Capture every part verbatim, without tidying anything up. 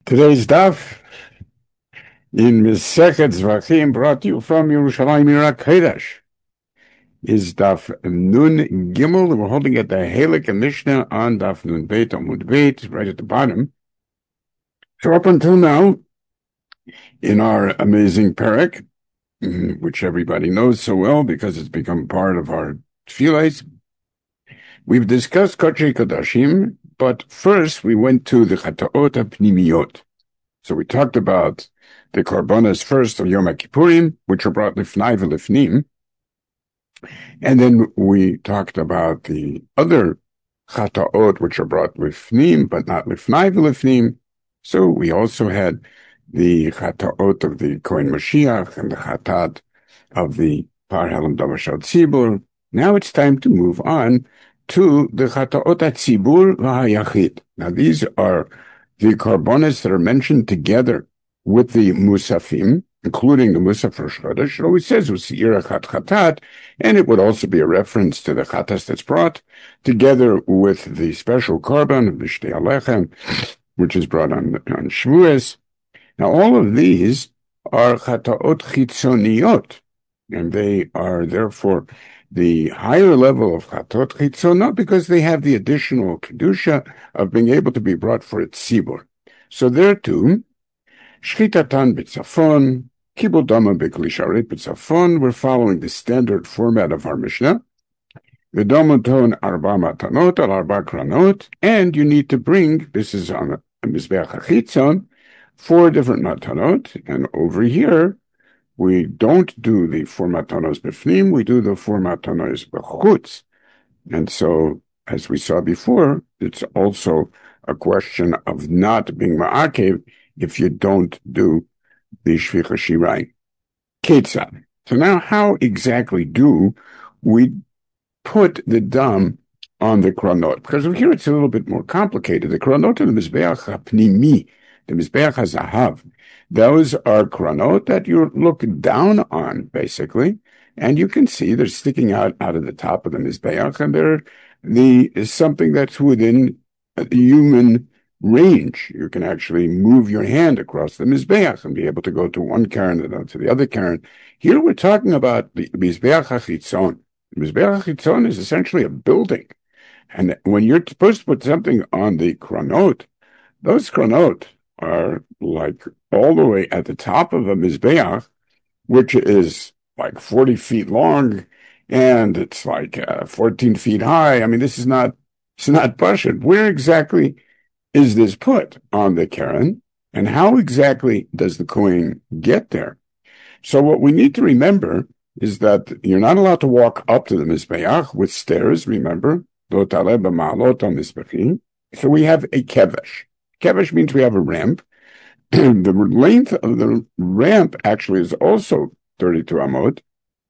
Today's daf in Mesechet Zvachim, brought to you from Yerushalayim Ira Kodesh, is daf Nun Gimel. We're holding at the Halak and Mishnah on daf Nun Beit Amud Beit, right at the bottom. So up until now, in our amazing parak, which everybody knows so well because it's become part of our tefillahs, we've discussed Kodesh Kodashim, but first we went to the Chataot HaPnimiyot. So we talked about the Korbanos first of Yom Kippurim, which are brought Lifnai V'Lifnim, and then we talked about the other Chataot, which are brought Lifnim, but not Lifnai V'Lifnim. So we also had the Chataot of the Kohen Mashiach and the Chatat of the Par Helam Davashal Tzibur. Now it's time to move on to the Chataot HaTzibur V'Hayachid. Now these are the Korbanos that are mentioned together with the Musafim, including the Musaf Rosh Chodesh. It always says U'Se'ir Achat Chatat, and it would also be a reference to the Chatas that's brought together with the special Korban of the Shtei Alechem, which is brought on, on Shavuos. Now all of these are Chataot Chitzoniot, and they are therefore the higher level of Chatot Chitzonot because they have the additional Kedusha of being able to be brought for its Tzibur. So there too, Shchitatan B'Tzafon, Kibul Dama B'Kli Sharet B'Tzafon, we're following the standard format of our Mishnah. V'Domoton Arba Matanot Al Arba Kranot, and you need to bring, this is on a Mizbeach HaChitzon, four different Matanot, and over here, we don't do the four matanos b'fnim, we do the four matanos b'chutz. And so, as we saw before, it's also a question of not being ma'akev if you don't do the shvicha shirayim. Ketzad. So now, how exactly do we put the dam on the kranot? Because here it's a little bit more complicated. The kranot and the mizbeach hapnimi, the mizbeach hazahav, those are kranot that you look down on, basically, and you can see they're sticking out, out of the top of the mizbeach, and they're the is something that's within human range. You can actually move your hand across the mizbeach and be able to go to one karen and then to the other karen. Here we're talking about the mizbeach hachitzon. The mizbeach hachitzon is essentially a building, and when you're supposed to put something on the kranot, those kranot are like all the way at the top of a mizbeach, which is like forty feet long, and it's like uh, fourteen feet high. I mean, this is not, it's not pashut. Where exactly is this put on the karen, and how exactly does the kohen get there? So what we need to remember is that you're not allowed to walk up to the mizbeach with stairs, remember, lo taleh b'ma'alot ha-mizbechim. So we have a kevesh. Kevesh means we have a ramp. The length of the ramp actually is also thirty-two amot,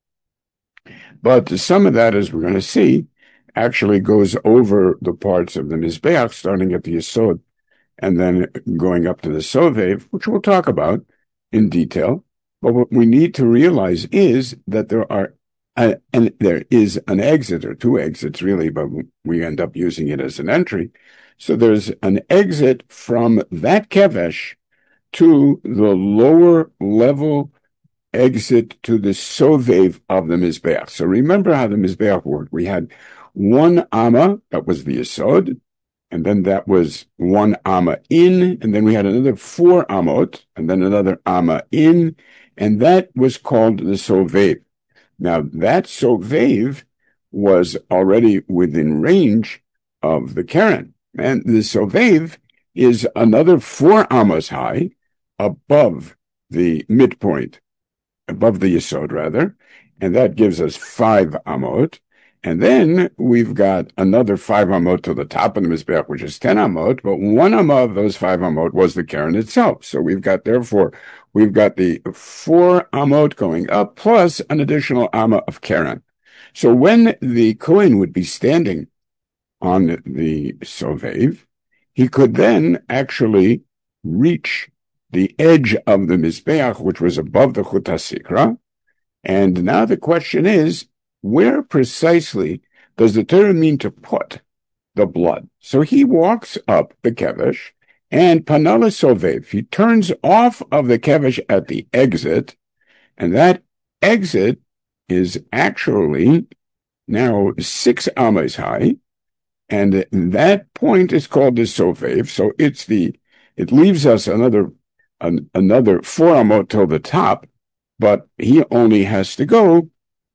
but some of that, as we're going to see, actually goes over the parts of the mizbeach, starting at the yesod and then going up to the sovev, which we'll talk about in detail. But what we need to realize is that there are uh, and there is an exit, or two exits really, but we end up using it as an entry. So there's an exit from that kevesh to the lower level exit to the sovev of the mizbeach. So remember how the mizbeach worked. We had one amma, that was the yesod, and then that was one amma in, and then we had another four amot, and then another amma in, and that was called the sovev. Now that sovev was already within range of the karen. And the sovev is another four amas high above the midpoint, above the yesod rather, and that gives us five amot. And then we've got another five amot to the top of the mizbeach, which is ten amot, but one amah of those five amot was the karen itself. So we've got, therefore, we've got the four amot going up plus an additional amah of karen. So when the kohen would be standing on the sovev, he could then actually reach the edge of the mizbeach, which was above the chut hasikra. And now the question is, where precisely does the Torah mean to put the blood? So he walks up the kevesh, and Panala Sovev. He turns off of the Kevesh at the exit, and that exit is actually now six amas high, and that point is called the Sovev. So it's the it leaves us another an, another four amot till the top, but he only has to go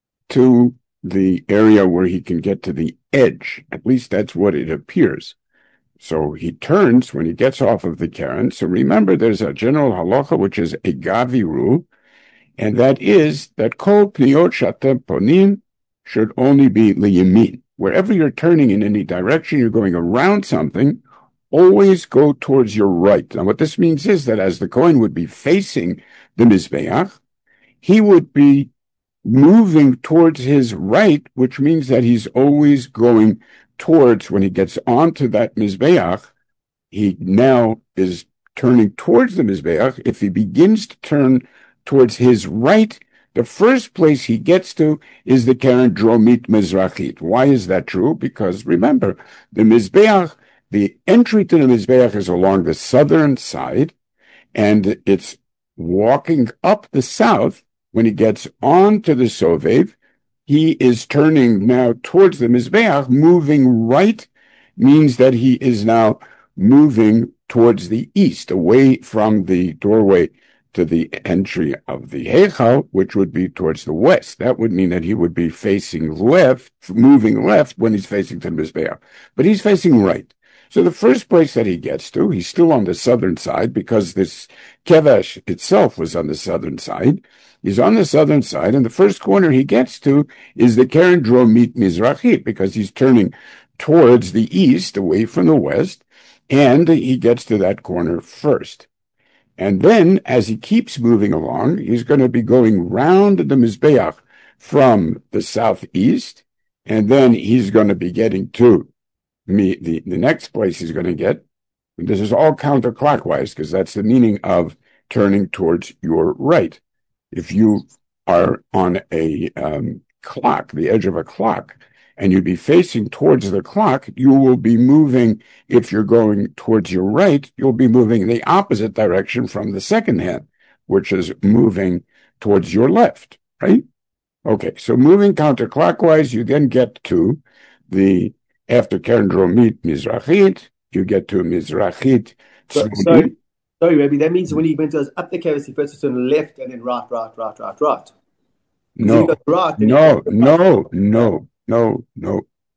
to the area where he can get to the edge. At least that's what it appears. So he turns when he gets off of the Karen. So remember, there's a general halacha, which is a Gavi rule, and that is that kol pniot shatem ponim should only be liyamin. Wherever you're turning in any direction, you're going around something, always go towards your right. Now, what this means is that as the Kohen would be facing the Mizbeach, he would be moving towards his right, which means that he's always going towards, when he gets onto that Mizbeach, he now is turning towards the Mizbeach. If he begins to turn towards his right, the first place he gets to is the Keren Dromit Mizrachit. Why is that true? Because remember, the Mizbeach, the entry to the Mizbeach is along the southern side, and it's walking up the south. When he gets on to the Sovev, he is turning now towards the Mizbeach. Moving right means that he is now moving towards the east, away from the doorway to the entry of the Heichal, which would be towards the west. That would mean that he would be facing left, moving left when he's facing to the Mizbeach. But he's facing right. So the first place that he gets to, he's still on the southern side because this Kevesh itself was on the southern side. He's on the southern side, and the first corner he gets to is the Keren Dromit Mizrachit, because he's turning towards the east, away from the west, and he gets to that corner first. And then, as he keeps moving along, he's going to be going round the Mizbeach from the southeast, and then he's going to be getting to me, the, the next place he's going to get. This is all counterclockwise, because that's the meaning of turning towards your right. If you are on a um, clock, the edge of a clock, and you'd be facing towards the clock, you will be moving, if you're going towards your right, you'll be moving in the opposite direction from the second hand, which is moving towards your left, right? Okay, so moving counterclockwise, you then get to the, after Keren Dromit Mizrachit, you get to Mizrachit. So, sorry, sorry, Rabbi, that means when he went up the Keves, he first turned left and then right, right, right, right, right. No, right, no, no, no, no, no.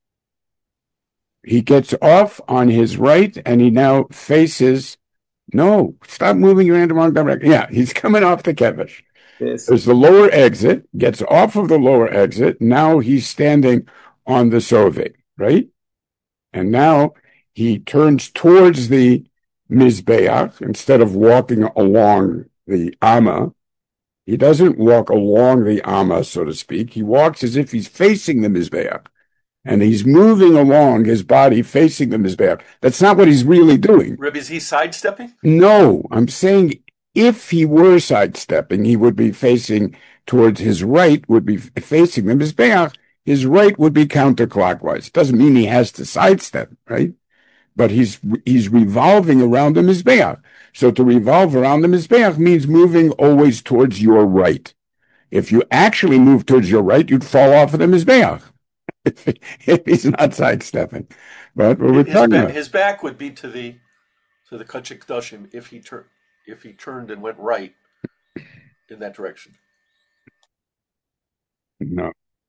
He gets off on his right and he now faces, no, stop moving around the wrong direction. Yeah, he's coming off the Kevesh. Yes. There's the lower exit, gets off of the lower exit. Now he's standing on the Sovev, right? And now he turns towards the Mizbeach instead of walking along the Amma. He doesn't walk along the Amma, so to speak. He walks as if he's facing the Mizbeach. And he's moving along his body facing the Mizbeach. That's not what he's really doing. Reb, is he sidestepping? No, I'm saying if he were sidestepping, he would be facing towards his right, would be facing the Mizbeach. His right would be counterclockwise. Doesn't mean he has to sidestep, right? But he's he's revolving around the Mizbeach. So to revolve around the Mizbeach means moving always towards your right. If you actually move towards your right, you'd fall off of the Mizbeach if, if he's not sidestepping. But what we're his, talking ba- about, his back would be to the to the Kodesh Kodashim if he turned if he turned and went right in that direction. No.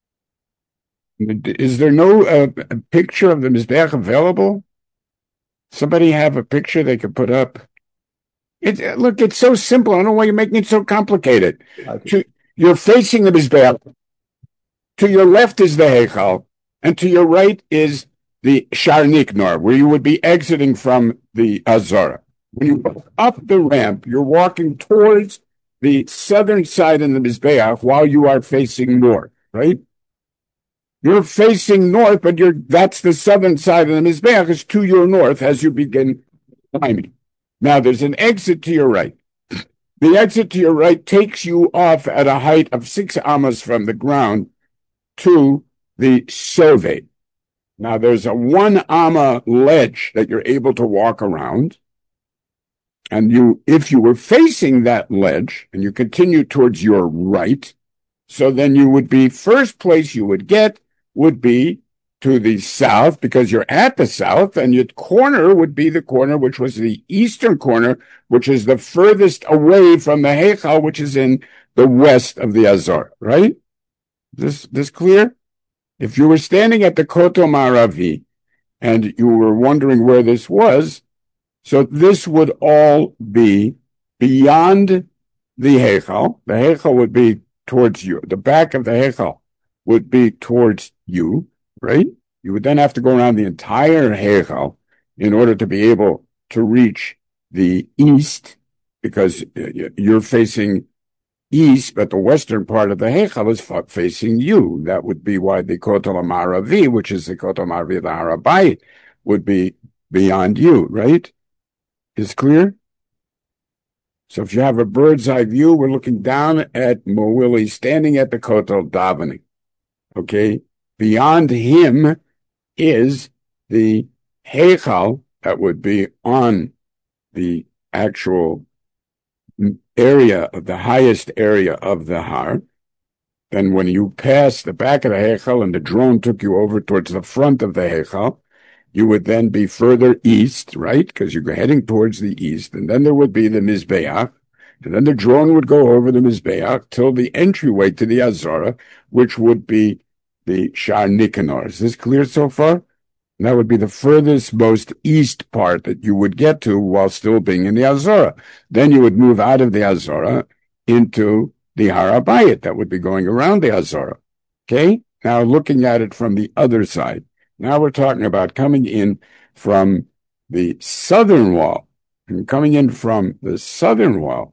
Is there no uh, picture of the Mizbeach available? Somebody have a picture they could put up? It, look, it's so simple. I don't know why you're making it so complicated. To, you're facing the Mizbeach. To your left is the Heichal, and to your right is the Shar Niknor, where you would be exiting from the Azara. When you go up the ramp, you're walking towards the southern side of the Mizbeach while you are facing north, right? You're facing north, but you're that's the southern side of the Mizbeach is to your north as you begin climbing. Now, there's an exit to your right. The exit to your right takes you off at a height of six amas from the ground to the Sovev. Now, there's a one amma ledge that you're able to walk around, and you, if you were facing that ledge and you continue towards your right, so then you would be, first place you would get would be to the south, because you're at the south, and your corner would be the corner which was the eastern corner, which is the furthest away from the Heichal, which is in the west of the Azor, right? This, this clear? If you were standing at the Kotel Maravi and you were wondering where this was, so this would all be beyond the Heichal. The Heichal would be towards you. The back of the Heichal would be towards you, right? You would then have to go around the entire Heichal in order to be able to reach the east, because you're facing east, but the western part of the Heichal is facing you. That would be why the Kotel Maravi, which is the Kotel Maravi, the Har HaBayit, would be beyond you, right? Is clear? So if you have a bird's eye view, we're looking down at Mowili standing at the Kotel davening. Okay? Beyond him is the Heichal that would be on the actual area of the highest area of the Har. Then when you pass the back of the Heichal and the drone took you over towards the front of the Heichal, you would then be further east, right? Because you're heading towards the east. And then there would be the Mizbeach. And then the drone would go over the Mizbeach till the entryway to the Azora, which would be the Shar Nicanor. Is this clear so far? And that would be the furthest, most east part that you would get to while still being in the Azora. Then you would move out of the Azora into the Har HaBayit. That would be going around the Azora. Okay? Now looking at it from the other side. Now we're talking about coming in from the southern wall, and coming in from the southern wall.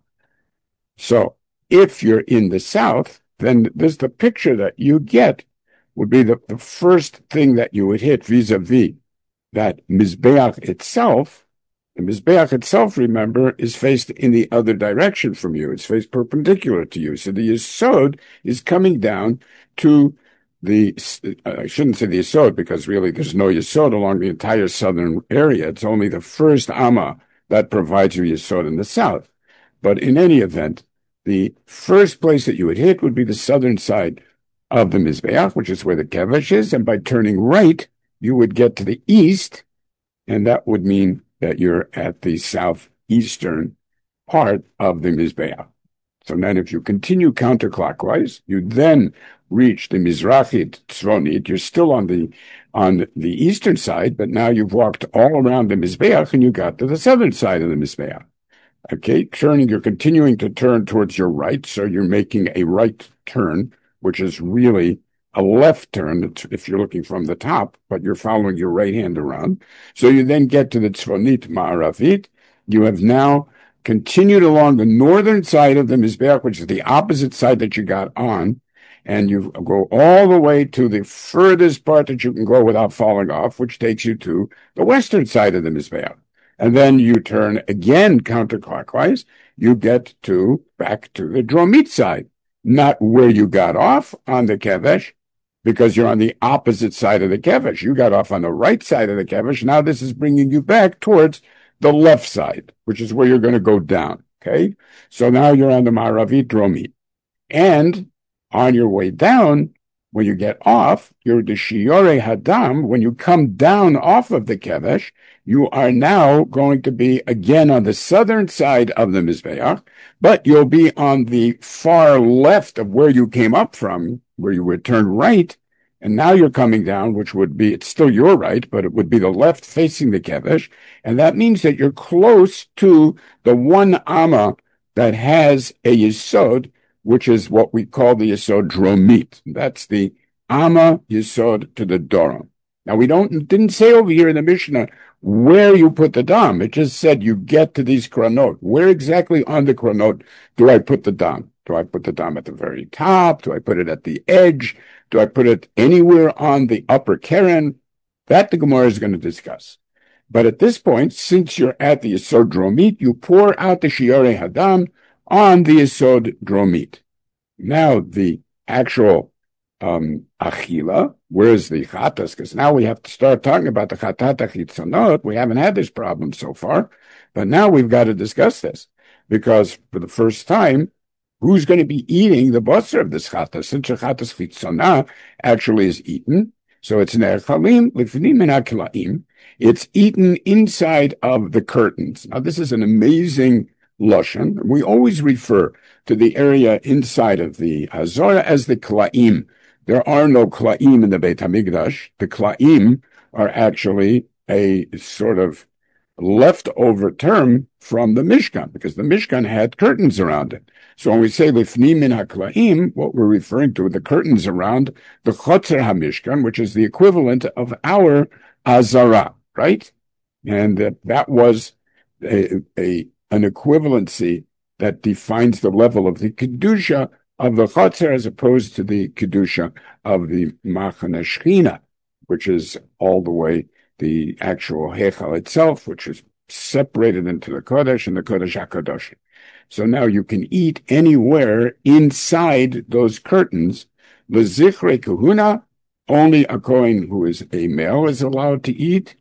So if you're in the south, then this the picture that you get would be the, the first thing that you would hit vis-a-vis that Mizbeach itself. The Mizbeach itself, remember, is faced in the other direction from you. It's faced perpendicular to you. So the Yesod is coming down to the, I shouldn't say the Yesod, because really there's no Yesod along the entire southern area. It's only the first Amma that provides you Yesod in the south. But in any event, the first place that you would hit would be the southern side of the Mizbeach, which is where the Kevesh is. And by turning right, you would get to the east, and that would mean that you're at the southeastern part of the Mizbeach. So then if you continue counterclockwise, you then reach the Mizrachit Tzvonit. You're still on the on the eastern side, but now you've walked all around the Mizbeach and you got to the southern side of the Mizbeach. Okay, turning, you're continuing to turn towards your right, so you're making a right turn, which is really a left turn if you're looking from the top, but you're following your right hand around. So you then get to the Tzvonit Ma'aravit. You have now continued along the northern side of the Mizbeach, which is the opposite side that you got on, and you go all the way to the furthest part that you can go without falling off, which takes you to the western side of the Mizbeach. And then you turn again counterclockwise. You get to back to the Dromit side, not where you got off on the Kevesh, because you're on the opposite side of the Kevesh. You got off on the right side of the Kevesh. Now this is bringing you back towards the left side, which is where you're going to go down. Okay, so now you're on the Maravi Dromit, and on your way down, when you get off, you're the Shiore Hadam. When you come down off of the Kevesh, you are now going to be again on the southern side of the Mizbeach, but you'll be on the far left of where you came up from, where you would turn right, and now you're coming down, which would be, it's still your right, but it would be the left facing the Kevesh, and that means that you're close to the one Amma that has a Yesod, which is what we call the Yesod Dromit. That's the Amma Yesod to the Doron. Now, we don't didn't say over here in the Mishnah where you put the Dam. It just said you get to these Kranot. Where exactly on the Kranot do I put the Dam? Do I put the Dam at the very top? Do I put it at the edge? Do I put it anywhere on the upper Keren? That the Gemara is going to discuss. But at this point, since you're at the Yesod Dromit, you pour out the Shiore Hadam on the Yesod Dromit. Now, the actual um, achila. Where's the chatas? Because now we have to start talking about the chatat achitzonot. We haven't had this problem so far, but now we've got to discuss this because for the first time, who's going to be eating the basar of this chatas? Since the chatas chitzonah actually is eaten, so it's ne'echalim lifnim min hakilaim. It's eaten inside of the curtains. Now, this is an amazing lashon. We always refer to the area inside of the Hazorah as the klaim. There are no klaim in the Beit HaMikdash. The klaim are actually a sort of leftover term from the Mishkan, because the Mishkan had curtains around it. So when we say lifnim min haklaim, what we're referring to are the curtains around the Chotzer HaMishkan, which is the equivalent of our Azara, right? And uh, that was a, a an equivalency that defines the level of the Kedusha of the Chotzer as opposed to the Kedusha of the Machane Shechina, which is all the way the actual Heichal itself, which is separated into the Kodesh and the Kodesh HaKadosh. So now you can eat anywhere inside those curtains. L'zichrei kahuna, only a Kohen who is a male is allowed to eat,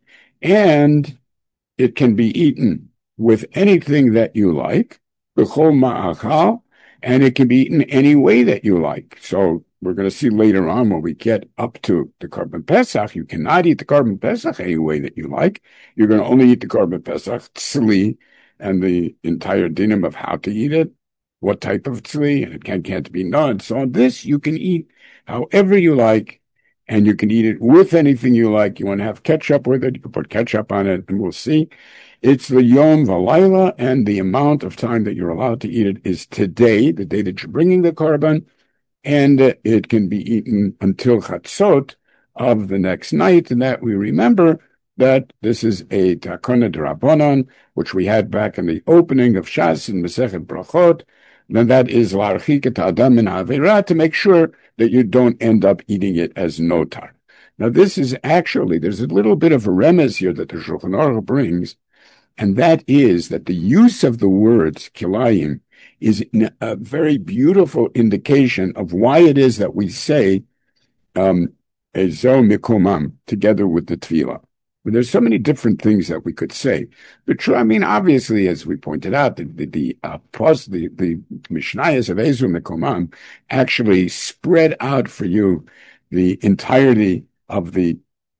and it can be eaten with anything that you like, b'chol ma'achal, and it can be eaten any way that you like. So we're going to see later on when we get up to the Korban Pesach, you cannot eat the Korban Pesach any way that you like. You're going to only eat the Korban Pesach tzli, and the entire dinim of how to eat it, what type of tzli, and it can, can't be none. So on this, you can eat however you like, and you can eat it with anything you like. You want to have ketchup with it, you can put ketchup on it, and we'll see. It's the Yom V'Layla, and the amount of time that you're allowed to eat it is today, the day that you're bringing the korban, and it can be eaten until Chatzot of the next night, and that we remember that this is a Takona D'Rabbanan, which we had back in the opening of Shas in Masechet Brachot, and that is L'Archik et Adam min Haveira, to make sure that you don't end up eating it as notar. Now this is actually, there's a little bit of a remez here that the Shulchan Aruch brings, and that is that the use of the words kilayim is a very beautiful indication of why it is that we say um, ezo mikomam together with the tefillah. But there's so many different things that we could say. But true, I mean, obviously, as we pointed out, the the the, uh, plus the, the Mishnayos of ezo mikomam actually spread out for you the entirety of the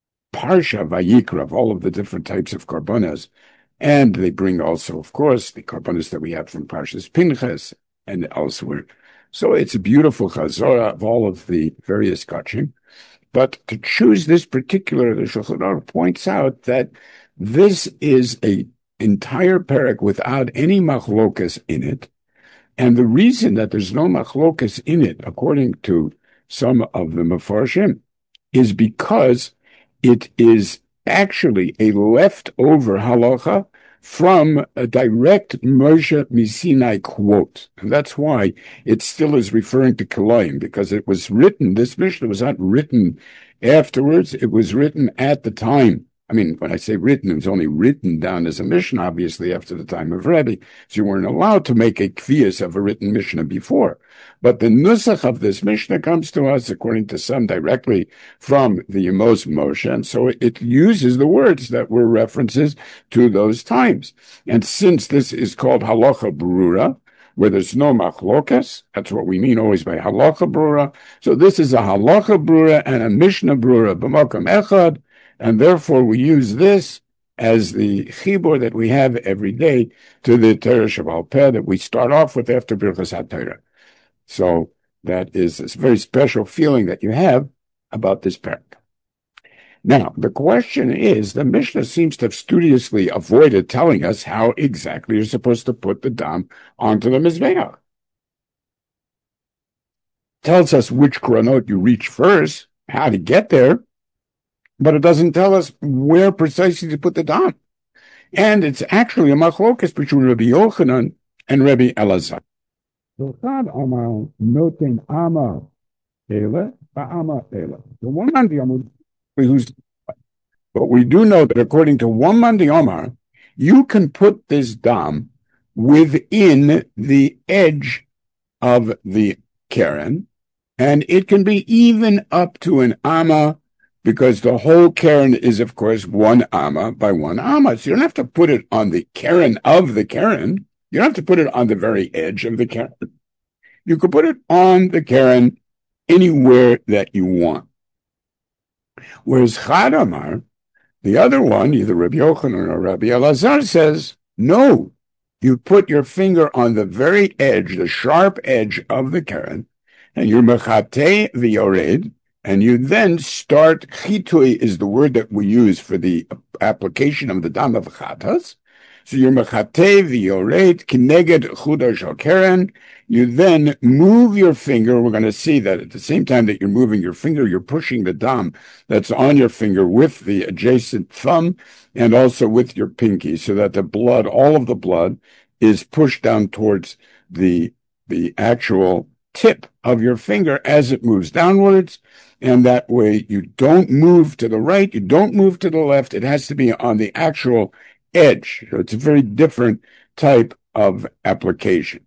Parsha Vayikra, of all of the different types of korbanos. And they bring also, of course, the korbanos that we have from Parshas Pinchas and elsewhere. So it's a beautiful chazorah of all of the various kachim. But to choose this particular, the Shulchan Aruch points out that this is a entire parak without any machlokas in it. And the reason that there's no machlokas in it, according to some of the Mefarshim, is because it is actually a leftover halacha from a direct Moshe Misinai quote. And that's why it still is referring to Kilayim, because it was written, this Mishnah was not written afterwards, it was written at the time. I mean, when I say written, it was only written down as a Mishnah, obviously, after the time of Rebbe. So you weren't allowed to make a kvias of a written Mishnah before. But the nusach of this Mishnah comes to us, according to some, directly from the Yemos Moshe. And so it uses the words that were references to those times. And since this is called halacha brura, where there's no machlokas, that's what we mean always by halacha brura. So this is a halacha brura and a Mishnah brura, b'makom echad. And therefore, we use this as the chibur that we have every day to the Torah Shebaal Peh that we start off with after Birchas HaTorah. So that is a very special feeling that you have about this parak. Now, the question is, the Mishnah seems to have studiously avoided telling us how exactly you're supposed to put the dam onto the Mizbeach. Tells us which kronot you reach first, how to get there, but it doesn't tell us where precisely to put the dam. And it's actually a machlokas between Rabbi Yochanan and Rabbi Elazar. The one man who's, but we do know that according to one man the Omar, you can put this dam within the edge of the Karen, And it can be even up to an amma, because the whole keren is, of course, one amma by one amma. So you don't have to put it on the keren of the keren. You don't have to put it on the very edge of the keren. You could put it on the keren anywhere that you want. Whereas Chad Amar, the other one, either Rabbi Yochanan or Rabbi Elazar, says, no, you put your finger on the very edge, the sharp edge of the keren, and you're mechatei v'yored, and you then start, chitui is the word that we use for the application of the dam of chatas. So you're mechatei v'yored, kineged chudash al-keren. You then move your finger. We're going to see that at the same time that you're moving your finger, you're pushing the dam that's on your finger with the adjacent thumb and also with your pinky, so that the blood, all of the blood, is pushed down towards the, the actual tip of your finger as it moves downwards. And that way you don't move to the right, you don't move to the left. It has to be on the actual edge. So it's a very different type of application.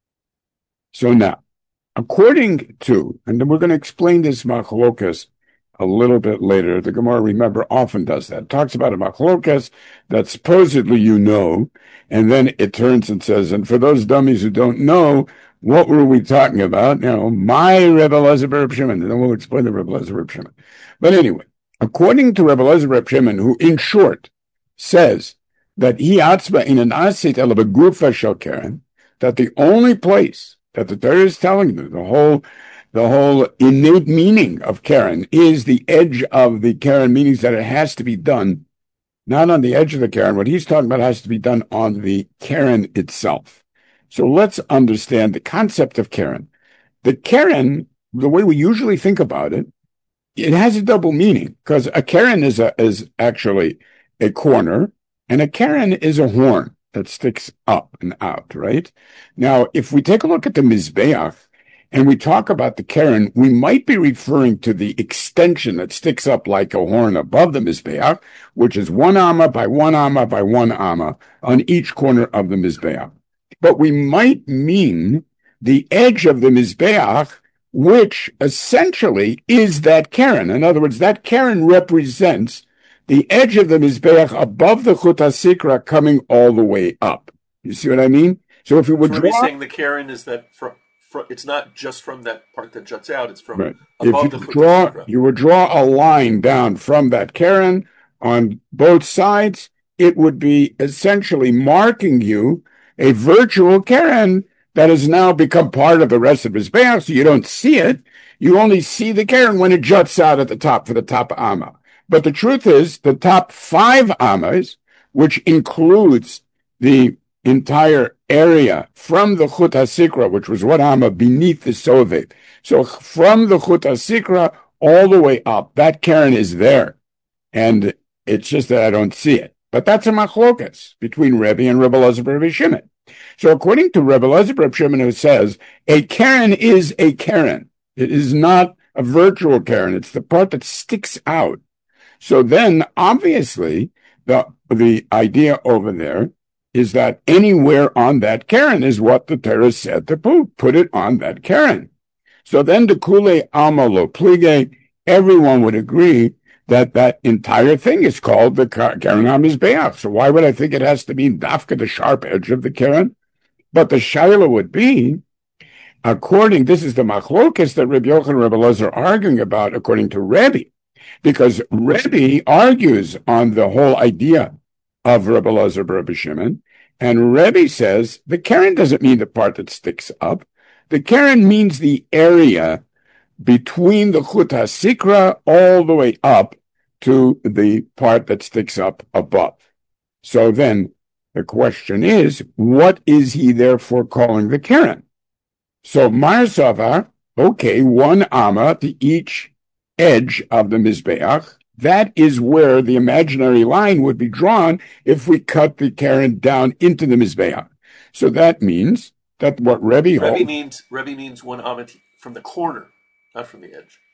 So now, according to, and then we're going to explain this machlokas a little bit later. The Gemara, remember, often does that. It talks about a machlokas that supposedly you know, and then it turns and says, and for those dummies who don't know, what were we talking about? You know, my Rebbe Elazar Reb Shimon, and then we'll explain the Rebbe Elazar Reb Shimon. But anyway, according to Rebbe Elazar Reb Shimon, who in short says that he atzba in an asit el begufa shel keren, that the only place that the Torah is telling you, the whole, the whole innate meaning of keren is the edge of the keren, meaning that it has to be done not on the edge of the keren. What he's talking about has to be done on the keren itself. So let's understand the concept of keren. The keren, the way we usually think about it, it has a double meaning, because a keren is a, is actually a corner, and a keren is a horn that sticks up and out, right? Now, if we take a look at the Mizbeach and we talk about the keren, we might be referring to the extension that sticks up like a horn above the Mizbeach, which is one amma by one amma by one amma on each corner of the Mizbeach. But we might mean the edge of the Mizbeach, which essentially is that keren. In other words, that keren represents the edge of the Mizbeach above the Chut HaSikra coming all the way up. You see what I mean? So if you would so draw... saying the keren is that from, from, it's not just from that part that juts out, it's from right. above if the you Chut draw, HaSikra. You would draw a line down from that keren on both sides. It would be essentially marking you a virtual keren that has now become part of the rest of Mizbeach, so you don't see it. You only see the keren when it juts out at the top for the top amma. But the truth is, the top five ammas, which includes the entire area from the Chut HaSikra, which was one amma beneath the Sovev. So from the Chut HaSikra all the way up, that keren is there. And it's just that I don't see it. But that's a machlokas between Rebbe and Rebbe Elazar Rebbe Shimon. So according to Rebbe Elazar Rebbe Shimon, who says, a keren is a keren. It is not a virtual keren. It's the part that sticks out. So then, obviously, the the idea over there is that anywhere on that keren is what the Torah said to put. Put it on that keren. So then, the kule alma lo plige, everyone would agree that that entire thing is called the keren HaMizbeach. So why would I think it has to be dafka, the sharp edge of the keren? But the shaila would be, according, this is the machlokas that Rabbi Yochanan and Rabbi Elazar are arguing about, according to Rebbe. Because Rebbe argues on the whole idea of Rebbe Elazar Rebbe Shimon, and Rebbe says the keren doesn't mean the part that sticks up. The keren means the area between the Chut HaSikra all the way up to the part that sticks up above. So then the question is, what is he therefore calling the keren? So Mar Savar, okay, one amma to each edge of the Mizbeach, that is where the imaginary line would be drawn if we cut the keren down into the Mizbeach. So that means that what Rebbe holds... Rebbe means, Rebbe means one amma from the corner, not from the edge.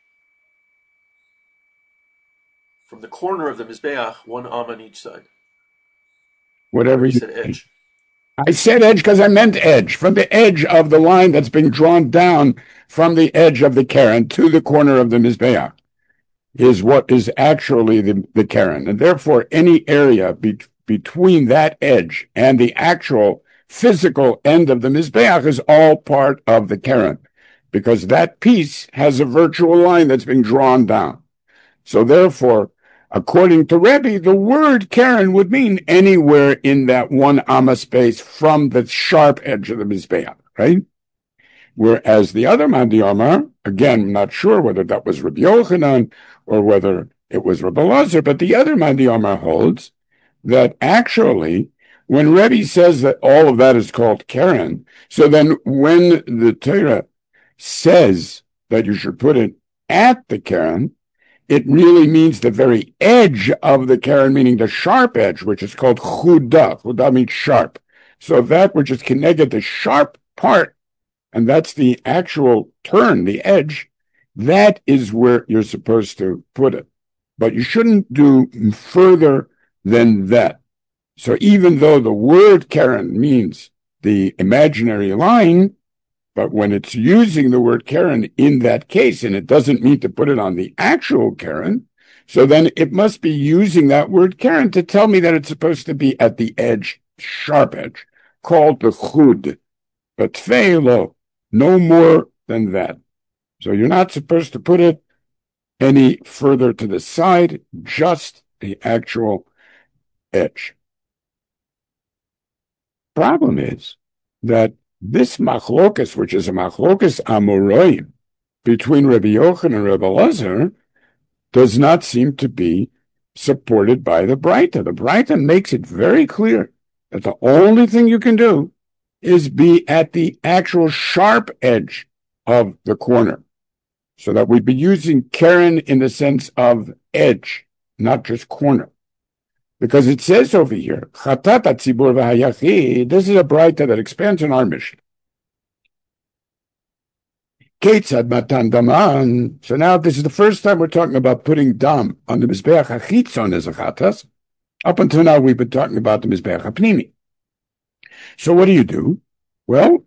From the corner of the Mizbeach, one amma on each side. Whatever you said edge. I said edge because I meant edge. From the edge of the line that's being drawn down from the edge of the Karen to the corner of the Mizbeach is what is actually the, the Karen. And therefore, any area be, between that edge and the actual physical end of the Mizbeach is all part of the Karen, because that piece has a virtual line that's being drawn down. So therefore, according to Rebbe, the word Karen would mean anywhere in that one amma space from the sharp edge of the Mizbeach, right? Whereas the other Mandi Omar, again, I'm not sure whether that was Rabbi Yochanan or whether it was Rabbi Elazar, but the other Mandi Omar holds that actually, when Rebbe says that all of that is called Karen, so then when the Torah says that you should put it at the Karen, it really means the very edge of the Karen, meaning the sharp edge, which is called chuda. Chuda means sharp. So that which is connected, the sharp part, and that's the actual turn, the edge, that is where you're supposed to put it. But you shouldn't do further than that. So even though the word Karen means the imaginary line, but when it's using the word Karen in that case, and it doesn't mean to put it on the actual Karen, so then it must be using that word Karen to tell me that it's supposed to be at the edge, sharp edge, called the chud. But tfeilo, no more than that. So you're not supposed to put it any further to the side, just the actual edge. Problem is that this machlokas, which is a machlokas amoraim between Rabbi Yochanan and Rabbi Elazar, does not seem to be supported by the Braita. The Braita makes it very clear that the only thing you can do is be at the actual sharp edge of the corner. So that we'd be using Karen in the sense of edge, not just corner. Because it says over here, Chatat HaTzibur v'Hayachid, this is a Braita that expands on our mission. Ketzad Matan Daman. So now this is the first time we're talking about putting dam on the Mizbeach HaChitzon as a chatas. Up until now, we've been talking about the Mizbeach HaPnimi. So what do you do? Well,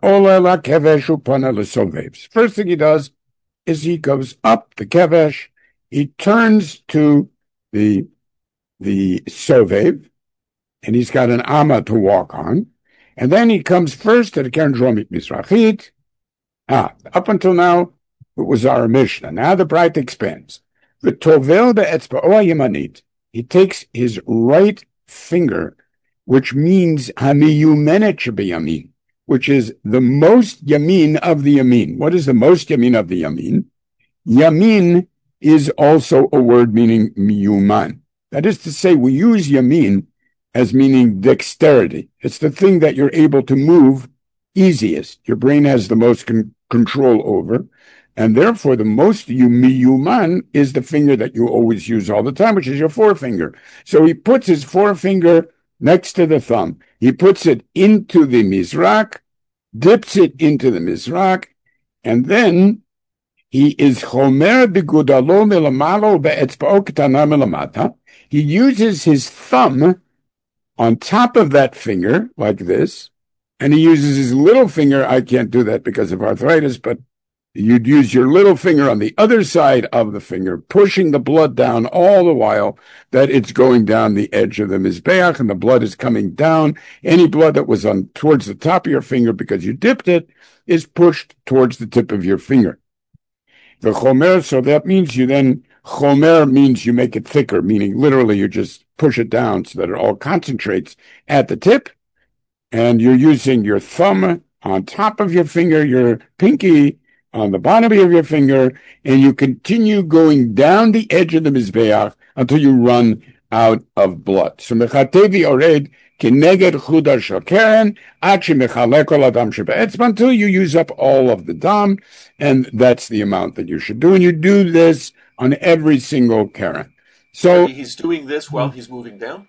first thing he does is he goes up the kevesh, he turns to the the sovev, and he's got an amma to walk on, and then he comes first to the Keren Dromit Mizrachit. Ah, up until now, it was our Mishnah. Now the Braita expands. The tovel be'etzba'o yamanit. He takes his right finger, which means hamiyumenet shebeyamin, which is the most yamin of the yamin. What is the most yamin of the yamin? Yamin is also a word meaning miyuman. That is to say, we use yamin as meaning dexterity. It's the thing that you're able to move easiest. Your brain has the most con- control over, and therefore the most miyuman is the finger that you always use all the time, which is your forefinger. So he puts his forefinger next to the thumb. He puts it into the mizrak, dips it into the mizrak, and then he is chomer b'gudalo milamalo be'etzba'o ketana milamata. He uses his thumb on top of that finger, like this, and he uses his little finger. I can't do that because of arthritis, but you'd use your little finger on the other side of the finger, pushing the blood down all the while that it's going down the edge of the Mizbeach, and the blood is coming down. Any blood that was on towards the top of your finger because you dipped it is pushed towards the tip of your finger. The chomer, so that means you then, chomer means you make it thicker, meaning literally you just push it down so that it all concentrates at the tip, and you're using your thumb on top of your finger, your pinky on the bottom of your finger, and you continue going down the edge of the Mizbeach until you run out of blood. So mechatevi ored keneged chuda shel keren ad shemechalek kol adam shebe'etzba, until you use up all of the dam, and that's the amount that you should do. And you do this on every single keren. So he's doing this while he's moving down?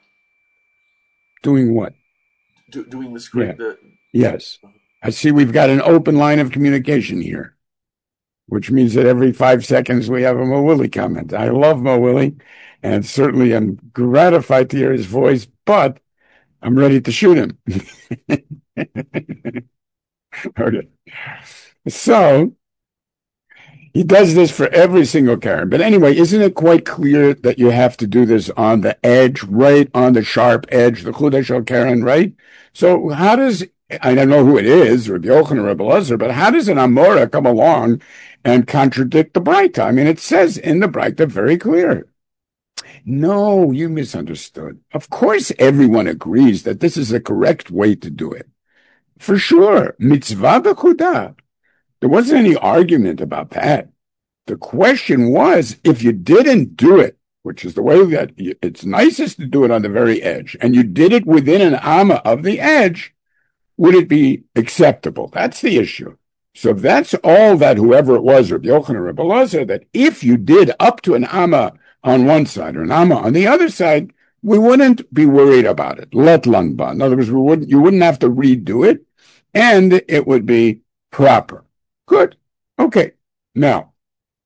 Doing what? Do, doing the screen. Yeah. The... Yes. I see we've got an open line of communication here, which means that every five seconds we have a Mo Willie comment. I love Mo Willie, and certainly I'm gratified to hear his voice, but I'm ready to shoot him. Okay. So He does this for every single Karen. But anyway, isn't it quite clear that you have to do this on the edge, right on the sharp edge, the Chudah Shel Karen, right? So how does, I don't know who it is, Rabbi Yochanan or Rabbi Elazar, but how does an Amora come along and contradict the Braita? I mean, it says in the Braita very clear. No, you misunderstood. Of course, everyone agrees that this is the correct way to do it. For sure, mitzvah b'chudah. There wasn't any argument about that. The question was, if you didn't do it, which is the way that it's nicest to do it on the very edge, and you did it within an amma of the edge, would it be acceptable? That's the issue. So that's all that whoever it was, Rabbi Yochanan or Rabbi Elazar, that if you did up to an amma on one side or an amma on the other side, we wouldn't be worried about it. Let lanba. In other words, we wouldn't, you wouldn't have to redo it, and it would be proper. Good. Okay. Now,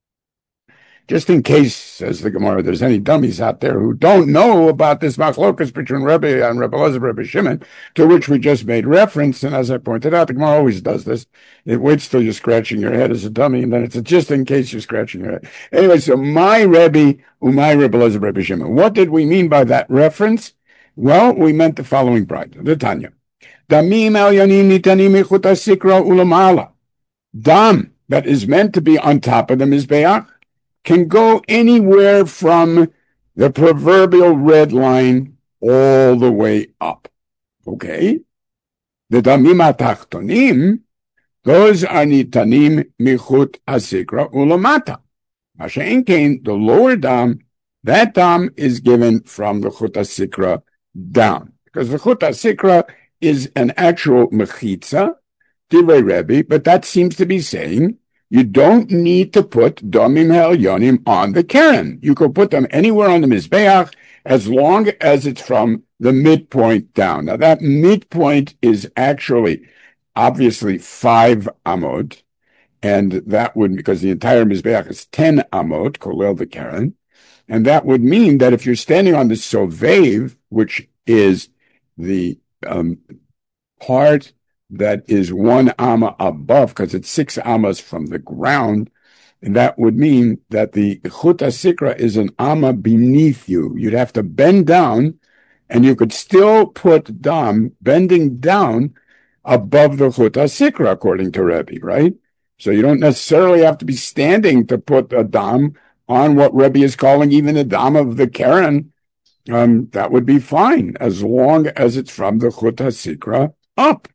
just in case, says the Gemara, there's any dummies out there who don't know about this machlokas between Rebbe and Rebbe Elazar, Rebbe Shimon, to which we just made reference, and as I pointed out, the Gemara always does this. It waits till you're scratching your head as a dummy, and then it's a, just in case you're scratching your head. Anyway, so my Rebbe, umay Rebbe Elazar, Rebbe Shimon. What did we mean by that reference? Well, we meant the following bright, the Tanya. Damim al yanim nitanim michut hasikra ulamala. Dam, that is meant to be on top of the Mizbeach, can go anywhere from the proverbial red line all the way up. Okay? The damim atachtonim, those are nitanim michut hasikra ulamata. Masha'en kein, the lower dam, that dam is given from the chut hasikra down. Because the chut hasikra is an actual mechitza, Divrei Rebbe, but that seems to be saying you don't need to put Domim Ha'elyonim on the Keren. You could put them anywhere on the Mizbeach as long as it's from the midpoint down. Now that midpoint is actually obviously five amot, and that would, because the entire Mizbeach is ten amot, kolel the Keren, and that would mean that if you're standing on the Sovev, which is the um, part that is one amma above, because it's six ammas from the ground, and that would mean that the chut hasikra is an amma beneath you. You'd have to bend down, and you could still put dam bending down above the chut hasikra, according to Rebbe, right? So you don't necessarily have to be standing to put a dam on what Rebbe is calling even the dam of the Keren. Um, that would be fine, as long as it's from the chut hasikra up.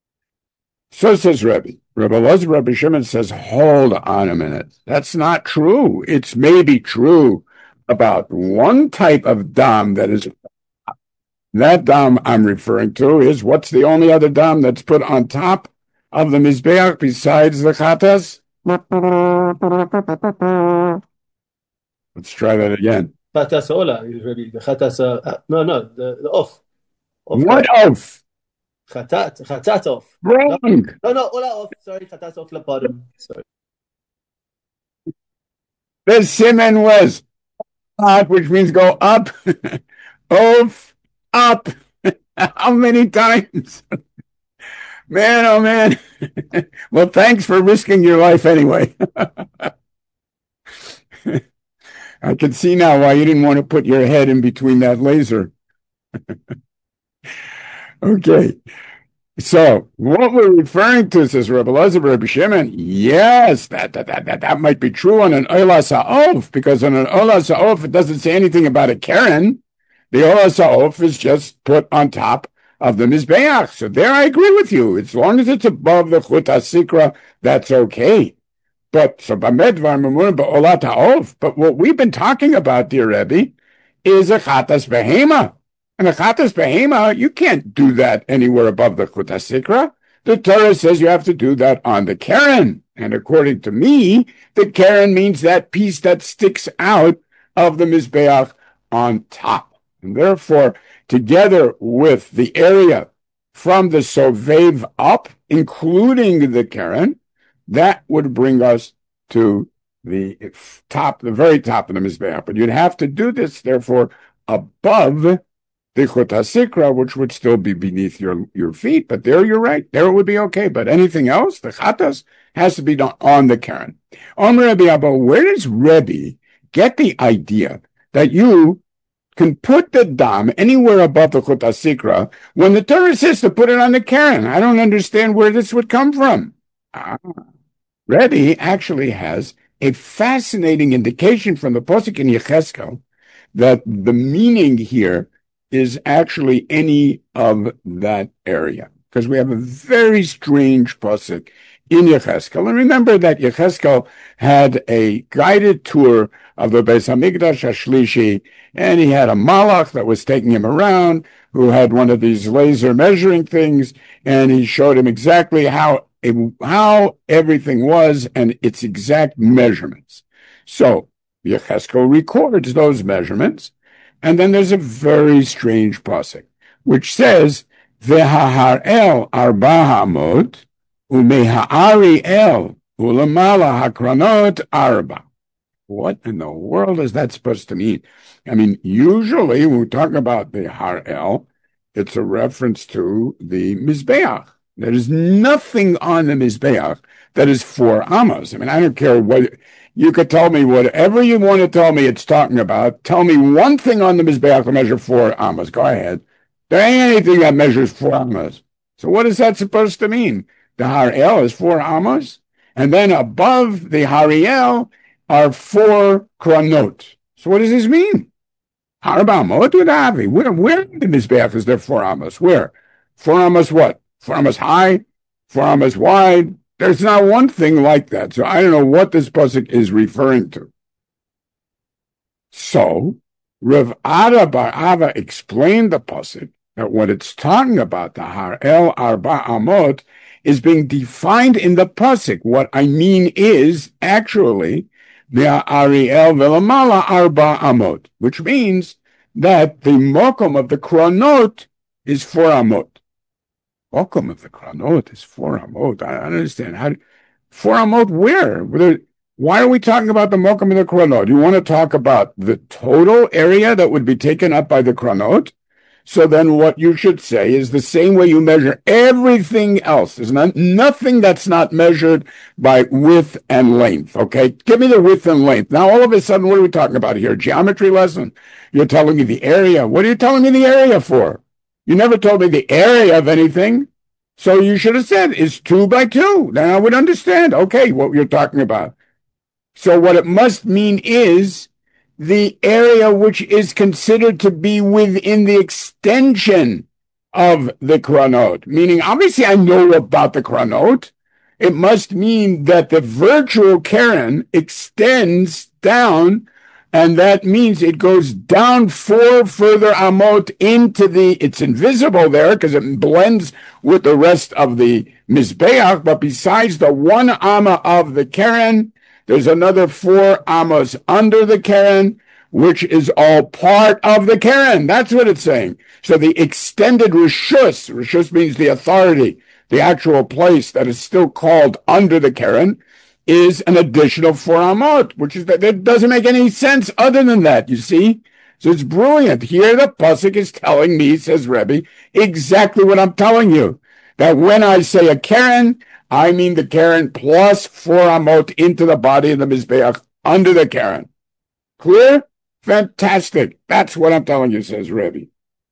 So says Rebbe. Rebbe Elazar, Rebbe Shimon says, hold on a minute. That's not true. It's maybe true about one type of dam that is, that dam I'm referring to is, what's the only other dam that's put on top of the Mizbeach besides the chatas? Let's try that again. Chatas ola, Rebbe. The chatas, uh, no, no, the, the off. off What off? Chatat, chatat off. Wrong. No, no, ola off. Sorry, chatat off la bottom. Sorry. The siman was up, which means go up. Off, up. How many times? Man, oh man. Well, thanks for risking your life anyway. I can see now why you didn't want to put your head in between that laser. Okay. So, what we're referring to, says Rebbe Elazar, Rebbe Shimon, yes, that, that, that, that, that might be true on an Ola Sa'of, because on an Ola Sa'of, it doesn't say anything about a Keren. The Ola Sa'of is just put on top of the Mizbeach. So there I agree with you. As long as it's above the Chut HaSikra, that's okay. But, so, Bamedvar Mamun Ba'ola Ta'of, but what we've been talking about, dear Rebbe, is a Chatas Behema. And a Chatas Behema, you can't do that anywhere above the Chut HaSikra. The Torah says you have to do that on the Keren. And according to me, the Keren means that piece that sticks out of the Mizbeach on top. And therefore, together with the area from the Sovev up, including the Keren, that would bring us to the top, the very top of the Mizbeach. But you'd have to do this, therefore, above the Chut HaSikra, which would still be beneath your, your feet. But there you're right. There it would be okay. But anything else, the Chatas, has to be done on the Karen. Omer Rebbe Abba, where does Rebbe get the idea that you can put the dam anywhere above the Chut HaSikra when the Torah says to put it on the Karen? I don't understand where this would come from. Ah. Rebbe actually has a fascinating indication from the Posuk in Yecheskel that the meaning here is actually any of that area, because we have a very strange Posuk in Yecheskel. And remember that Yecheskel had a guided tour of the Beis Hamikdash Hashlishi, and he had a malach that was taking him around, who had one of these laser measuring things, and he showed him exactly how how everything was and its exact measurements. So Yecheskel records those measurements, and then there's a very strange pasuk which says, "V'haharel arba hamot u'meha'ari el u'lamala hakranot arba." What in the world is that supposed to mean? I mean, usually when we talk about the Harel, it's a reference to the Mizbeach. There is nothing on the Mizbeach that is four amas. I mean, I don't care what, you could tell me whatever you want to tell me it's talking about. Tell me one thing on the Mizbeach to measure four amas. Go ahead. There ain't anything that measures four amas. So what is that supposed to mean? The Harel is four amas, and then above the Hariel are four kranot. So what does this mean? Arba amot u'davi. Where, where in the Mizbeach is there four amas? Where? Four amas what? Four amas high? Four amas wide? There's not one thing like that. So I don't know what this pasuk is referring to. So Rav Ada bar Ava explained the pasuk that what it's talking about, the Harel Arba Amot, is being defined in the pasuk. What I mean is actually the Ariel Velamala Arba Amot, which means that the mokum of the kranot is four amot. Mokum of the kranot is four amot. I don't understand. How, four amot where? Why are we talking about the mokum of the kranot? You want to talk about the total area that would be taken up by the kranot? So then what you should say is the same way you measure everything else. There's not, nothing that's not measured by width and length, okay? Give me the width and length. Now, all of a sudden, what are we talking about here? Geometry lesson? You're telling me the area. What are you telling me the area for? You never told me the area of anything. So you should have said it's two by two. Then I would understand, okay, what you're talking about. So what it must mean is the area which is considered to be within the extension of the kranot. Meaning, obviously, I know about the kranot. It must mean that the virtual Karen extends down, and that means it goes down four further amot into the, it's invisible there because it blends with the rest of the Mizbeach, but besides the one amma of the Karen, there's another four amas under the Karen, which is all part of the Karen. That's what it's saying. So the extended Rishus, Rishus means the authority, the actual place that is still called under the Karen, is an additional four amot, which is that it doesn't make any sense other than that, you see? So it's brilliant. Here the pasuk is telling me, says Rebbe, exactly what I'm telling you. That when I say a Karen, I mean the Karen plus four amot into the body of the Mizbeach under the Karen. Clear? Fantastic. That's what I'm telling you, says Rebbe.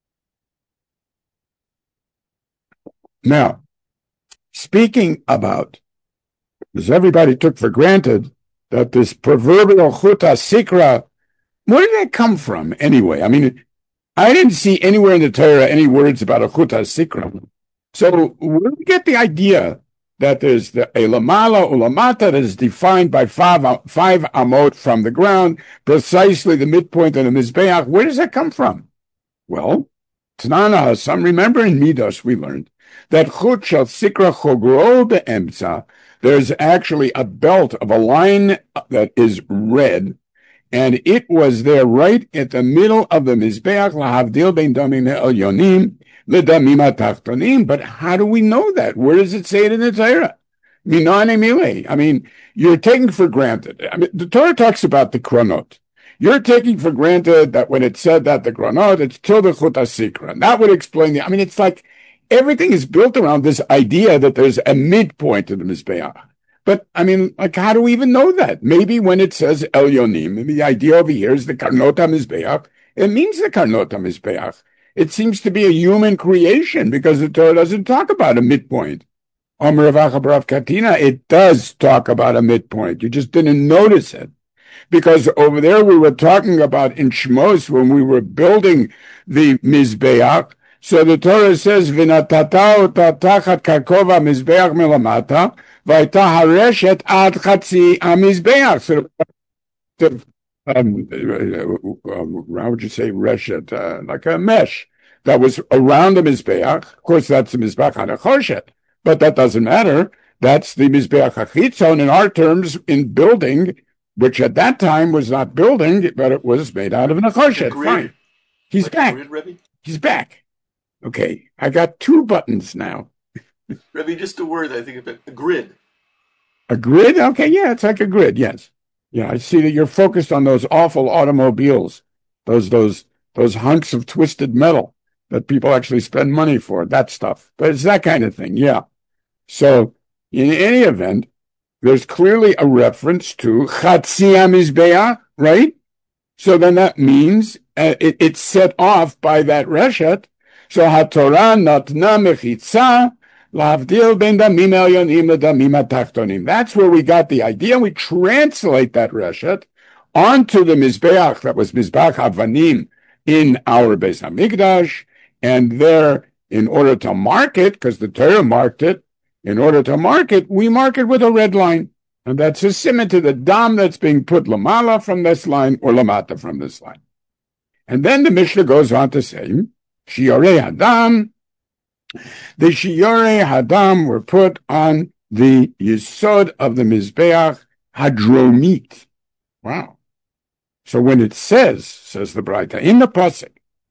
Now, speaking about, as everybody took for granted, that this proverbial Chut HaSikra, where did that come from anyway? I mean, I didn't see anywhere in the Torah any words about a Chut HaSikra. So where do we get the idea that there's the Elamala Ulamata that is defined by five, five amot from the ground, precisely the midpoint of the Mizbeach? Where does that come from? Well, Tanana Hasam, remember in Midos we learned that Chut Shel Sikra Chogro Be'emtza, there's actually a belt of a line that is red, and it was there right at the middle of the Mizbeach, Lahavdil Ben Damim Elyonim, Ledamim Atachtonim. But how do we know that? Where does it say it in the Torah? Minane Mile. I mean, you're taking for granted. I mean, the Torah talks about the Kranot. You're taking for granted that when it said that the Kranot, it's till the Chut HaSikra. That would explain the, I mean, it's like everything is built around this idea that there's a midpoint to the Mizbeach. But, I mean, like, how do we even know that? Maybe when it says Elyonim, the idea over here is the Karnot HaMizbeach, it means the Karnot HaMizbeach. It seems to be a human creation because the Torah doesn't talk about a midpoint. Omer Ravacha Barav Katina, it does talk about a midpoint. You just didn't notice it. Because over there we were talking about in Shmos when we were building the Mizbeach. So the Torah says, V'natata ota tachat karkov ha-mizbeach melamata, v'ayta hareshet ad chatzi ha-mizbeach. So, the, um, uh, how would you say reshet? Uh, like a mesh that was around the Mizbeach. Of course, that's the Mizbeach ha-nechoshet, but that doesn't matter. That's the Mizbeach ha-chitzon in our terms in building, which at that time was not building, but it was made out of nechoshet. Fine. He's like back. Grid, He's back. Okay, I got two buttons now. Rebbe, just a word, I think of it, a grid. A grid? Okay, yeah, it's like a grid, yes. Yeah, I see that you're focused on those awful automobiles, those those those hunks of twisted metal that people actually spend money for, that stuff. But it's that kind of thing, yeah. So, in any event, there's clearly a reference to Chatzi HaMizbeach, right? So then that means uh, it, it's set off by that reshet. So HaTorah natna mechitza lavdil ben damim elyonim ledamim hatachtonim. That's where we got the idea. We translate that reshet onto the Mizbeach that was Mizbeach Avanim in our Beis HaMikdash, and there, in order to mark it, because the Torah marked it, in order to mark it, we mark it with a red line. And that's a simon to the dam that's being put lamala from this line or lamata from this line. And then the Mishnah goes on to say, Shiorei Hadam, the Shiorei Hadam were put on the Yesod of the Mizbeach Hadromit. Wow. So when it says, says the Braita, in the Pasuk,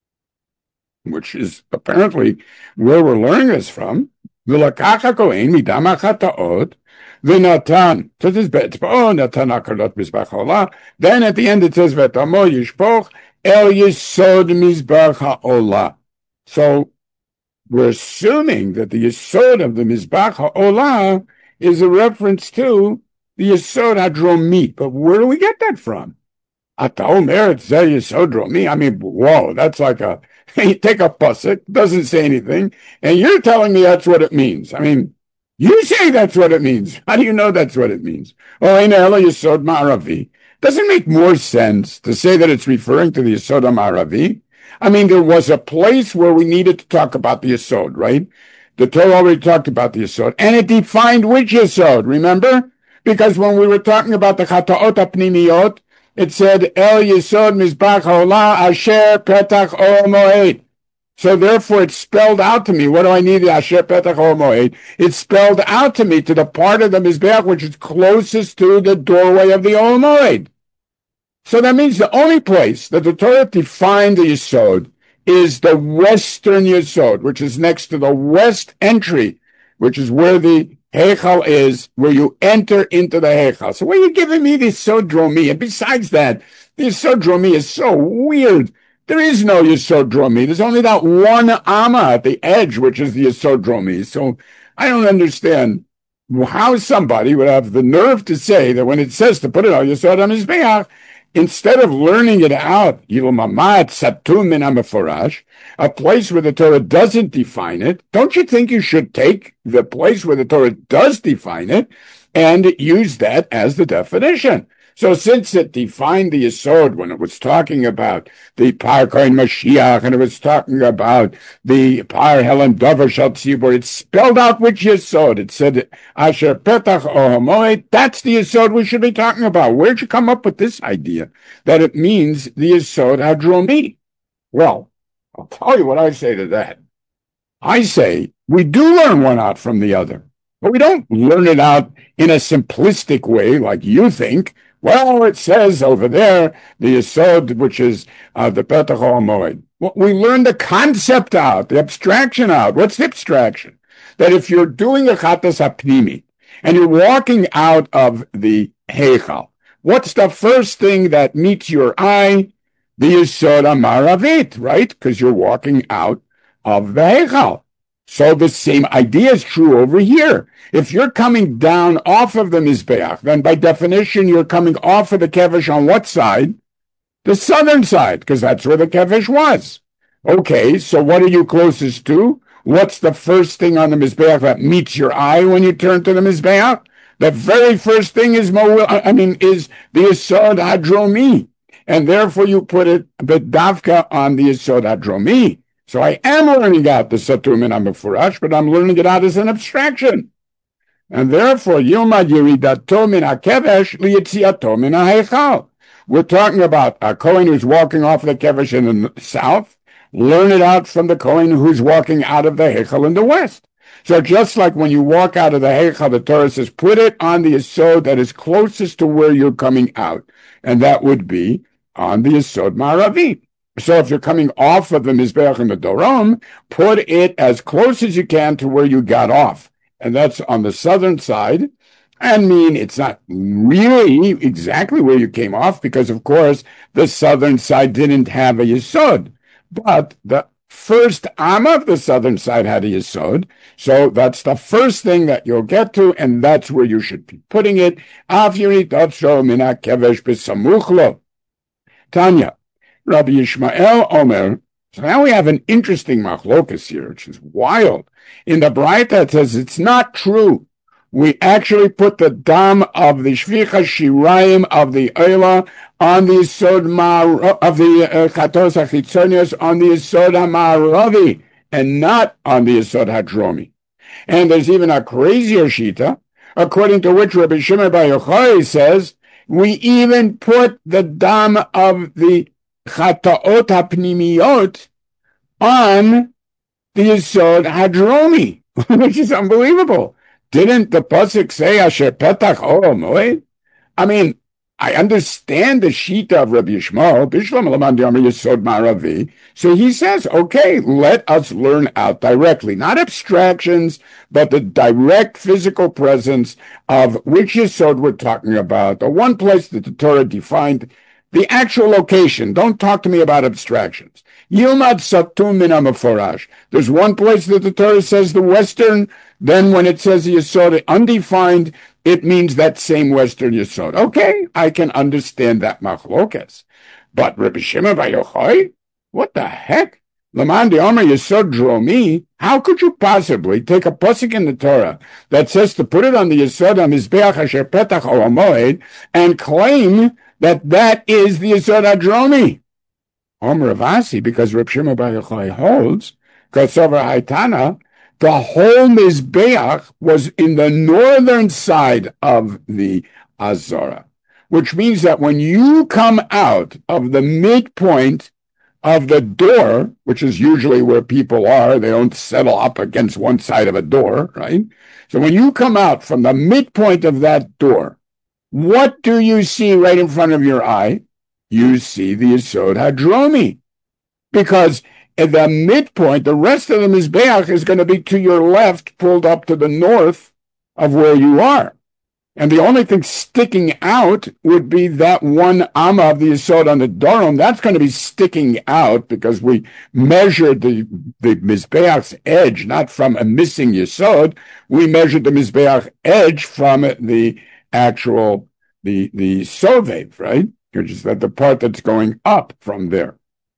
which is apparently where we're learning this from, V'lakach Kohen midam hachataot, v'natan, so this is be'etzba'o, natan hakarot mizbach ha'olah. Then at the end it says, v'tamo yishpoch el yesod mizbach ha'olah. So we're assuming that the yesod of the mizbach ha'olah is a reference to the yesod hadromit. But where do we get that from? Ata omer zeh yesod dromi. I mean, whoa, that's like a, you take a pasuk, doesn't say anything, and you're telling me that's what it means. I mean, you say that's what it means. How do you know that's what it means? Oh, in Ela Yesod Ma'aravi. Doesn't make more sense to say that it's referring to the Yesod Ma'aravi. I mean, there was a place where we needed to talk about the Yesod, right? The Torah already talked about the Yesod, and it defined which Yesod, remember? Because when we were talking about the Chataot HaPnimiyot, it said, El Yesod Mizbach Ha'olah Asher Petach Or Moed. So therefore it's spelled out to me. What do I need? Asher Petach Or Moed. It's spelled out to me to the part of the Mizbeach which is closest to the doorway of the Or Moed. So that means the only place that the Torah defined the Yesod is the western Yesod, which is next to the west entry, which is where the Heichal is, where you enter into the Heichal. So why are you giving me this Yesod Dromi? And besides that, the Yesod Dromi is so weird. There is no Yesod Dromi. There's only that one Amma at the edge, which is the Yesod Dromi. So I don't understand how somebody would have the nerve to say that when it says to put it on Yesod HaMizbeach, instead of learning it out, Yilmamat Satum Min HaMeforash, a place where the Torah doesn't define it, don't you think you should take the place where the Torah does define it and use that as the definition? So since it defined the Yesod when it was talking about the Par Kohen Mashiach and it was talking about the Par Helen Dover Shal Tzibur, it spelled out which Yesod. It said, Asher Petach Or Hamoed, that's the Yesod we should be talking about. Where'd you come up with this idea that it means the Yesod Hadromi? Well, I'll tell you what I say to that. I say we do learn one out from the other, but we don't learn it out in a simplistic way like you think. Well, it says over there, the Yesod, which is uh, the Petach HaMoed. Well, we learn the concept out, the abstraction out. What's the abstraction? That if you're doing a Chatas HaPnimi, and you're walking out of the Heichal, what's the first thing that meets your eye? The Yesod HaMaravit, right? Because you're walking out of the Heichal. So the same idea is true over here. If you're coming down off of the Mizbeach, then by definition, you're coming off of the Kevesh on what side? The southern side, because that's where the Kevesh was. Okay, so what are you closest to? What's the first thing on the Mizbeach that meets your eye when you turn to the Mizbeach? The very first thing is, I mean, is the Yesod HaDromi. And therefore you put it bedavka on the Yesod HaDromi. So I am learning out the Satur Min HaMefurash, but I'm learning it out as an abstraction. And therefore, Yilmad Yeridato Min HaKevesh Liyitziato Min HaHeichal. We're talking about a Kohen who's walking off the Kevesh in the south. Learn it out from the Kohen who's walking out of the Heichal in the west. So just like when you walk out of the Heichal, the Torah says, put it on the Yesod that is closest to where you're coming out. And that would be on the Yesod Ma'aravi. So if you're coming off of the Mizbeach and the Dorom, put it as close as you can to where you got off. And that's on the southern side. I mean, it's not really exactly where you came off because, of course, the southern side didn't have a Yesod. But the first Amma of the southern side had a Yesod. So that's the first thing that you'll get to, and that's where you should be putting it. Tanya, Rabbi Yishmael Omer. So now we have an interesting machlokas here, which is wild. In the Braita, it says it's not true. We actually put the dam of the shvicha shirayim of the oila on the yesod of the chatos uh, achitzonios on the yesod ha'ma'aravi and not on the yesod hadromi. And there's even a crazier shita, according to which Rabbi Shimon bar Yochai says we even put the dam of the chataot ha'pnimiyot on the yesod hadromi, which is unbelievable. Didn't the pasuk say Asher Petach Ol Moed? I mean, I understand the shita of Rabbi Yishmael, Bishlam Laman Yom Yesod Ma'aravi. So he says, okay, let us learn out directly, not abstractions, but the direct physical presence of which Yesod we're talking about. The one place that the Torah defined the actual location. Don't talk to me about abstractions. Yilmad Satum Min HaMefurash. There's one place that the Torah says the western. Then when it says the Yesod undefined, it means that same western Yesod. Okay, I can understand that machlokas. But Rabbi Shimon bar Yochai, what the heck? Laman de'omer Yesod dromi. How could you possibly take a pasuk in the Torah that says to put it on the Yesod HaMizbeach Asher Petach Ol Moed and claim that that is the Yesod HaDromi? Omer Avasi, because Rabbi Shimon bar Yochai holds, Kosover Haitana, the whole Mizbeach was in the northern side of the Azara, which means that when you come out of the midpoint of the door, which is usually where people are, they don't settle up against one side of a door, right? So when you come out from the midpoint of that door, what do you see right in front of your eye? You see the Yesod HaDromi, because at the midpoint, the rest of the Mizbeach is going to be to your left, pulled up to the north of where you are. And the only thing sticking out would be that one Amma of the Yesod on the Doron. That's going to be sticking out because we measured the, the Mizbeach's edge, not from a missing Yesod. We measured the Mizbeach edge from the actual, the, the Sovev, right? Which is that the part that's going up from there.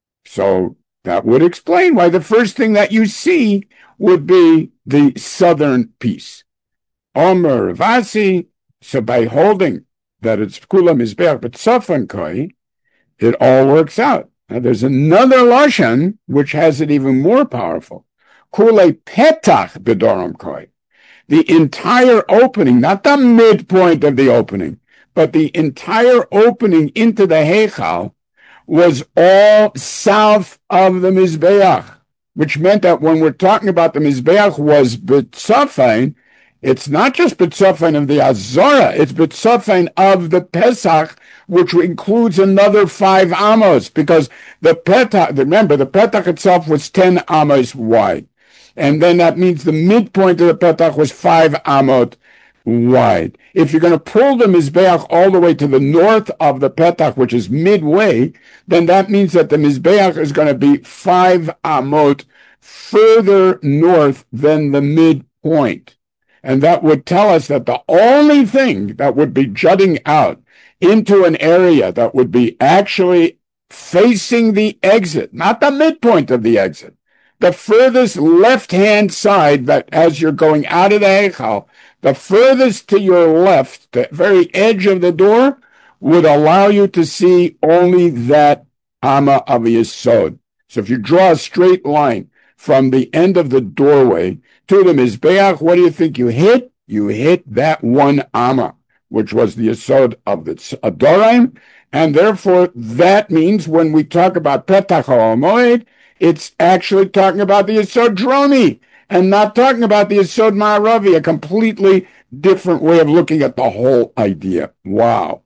So that would explain why the first thing that you see would be the southern piece. Omer Vasi, so by holding that it's Kula Mizbeach but Safan Koi, it all works out. Now there's another Lashon which has it even more powerful. Kule Petach Bedoram Koi. The entire opening, not the midpoint of the opening, but the entire opening into the Heichal was all south of the Mizbeach, which meant that when we're talking about the Mizbeach was B'tzafain, it's not just B'tzafain of the Azara, it's B'tzafain of the Pesach, which includes another five amos, because the Petach, remember, the Petach itself was ten amos wide. And then that means the midpoint of the Petach was five amot wide. If you're going to pull the Mizbeach all the way to the north of the Petach, which is midway, then that means that the Mizbeach is going to be five amot further north than the midpoint. And that would tell us that the only thing that would be jutting out into an area that would be actually facing the exit, not the midpoint of the exit, the furthest left-hand side, that as you're going out of the Heichal, the furthest to your left, the very edge of the door, would allow you to see only that Ama of Yesod. So if you draw a straight line from the end of the doorway to the Mizbeach, what do you think you hit? You hit that one Ama, which was the Yesod of the Adoraim, and therefore that means when we talk about Petach HaMoed, it's actually talking about the Yesod Dromi, and not talking about the Yesod Ma'aravi, a completely different way of looking at the whole idea. Wow.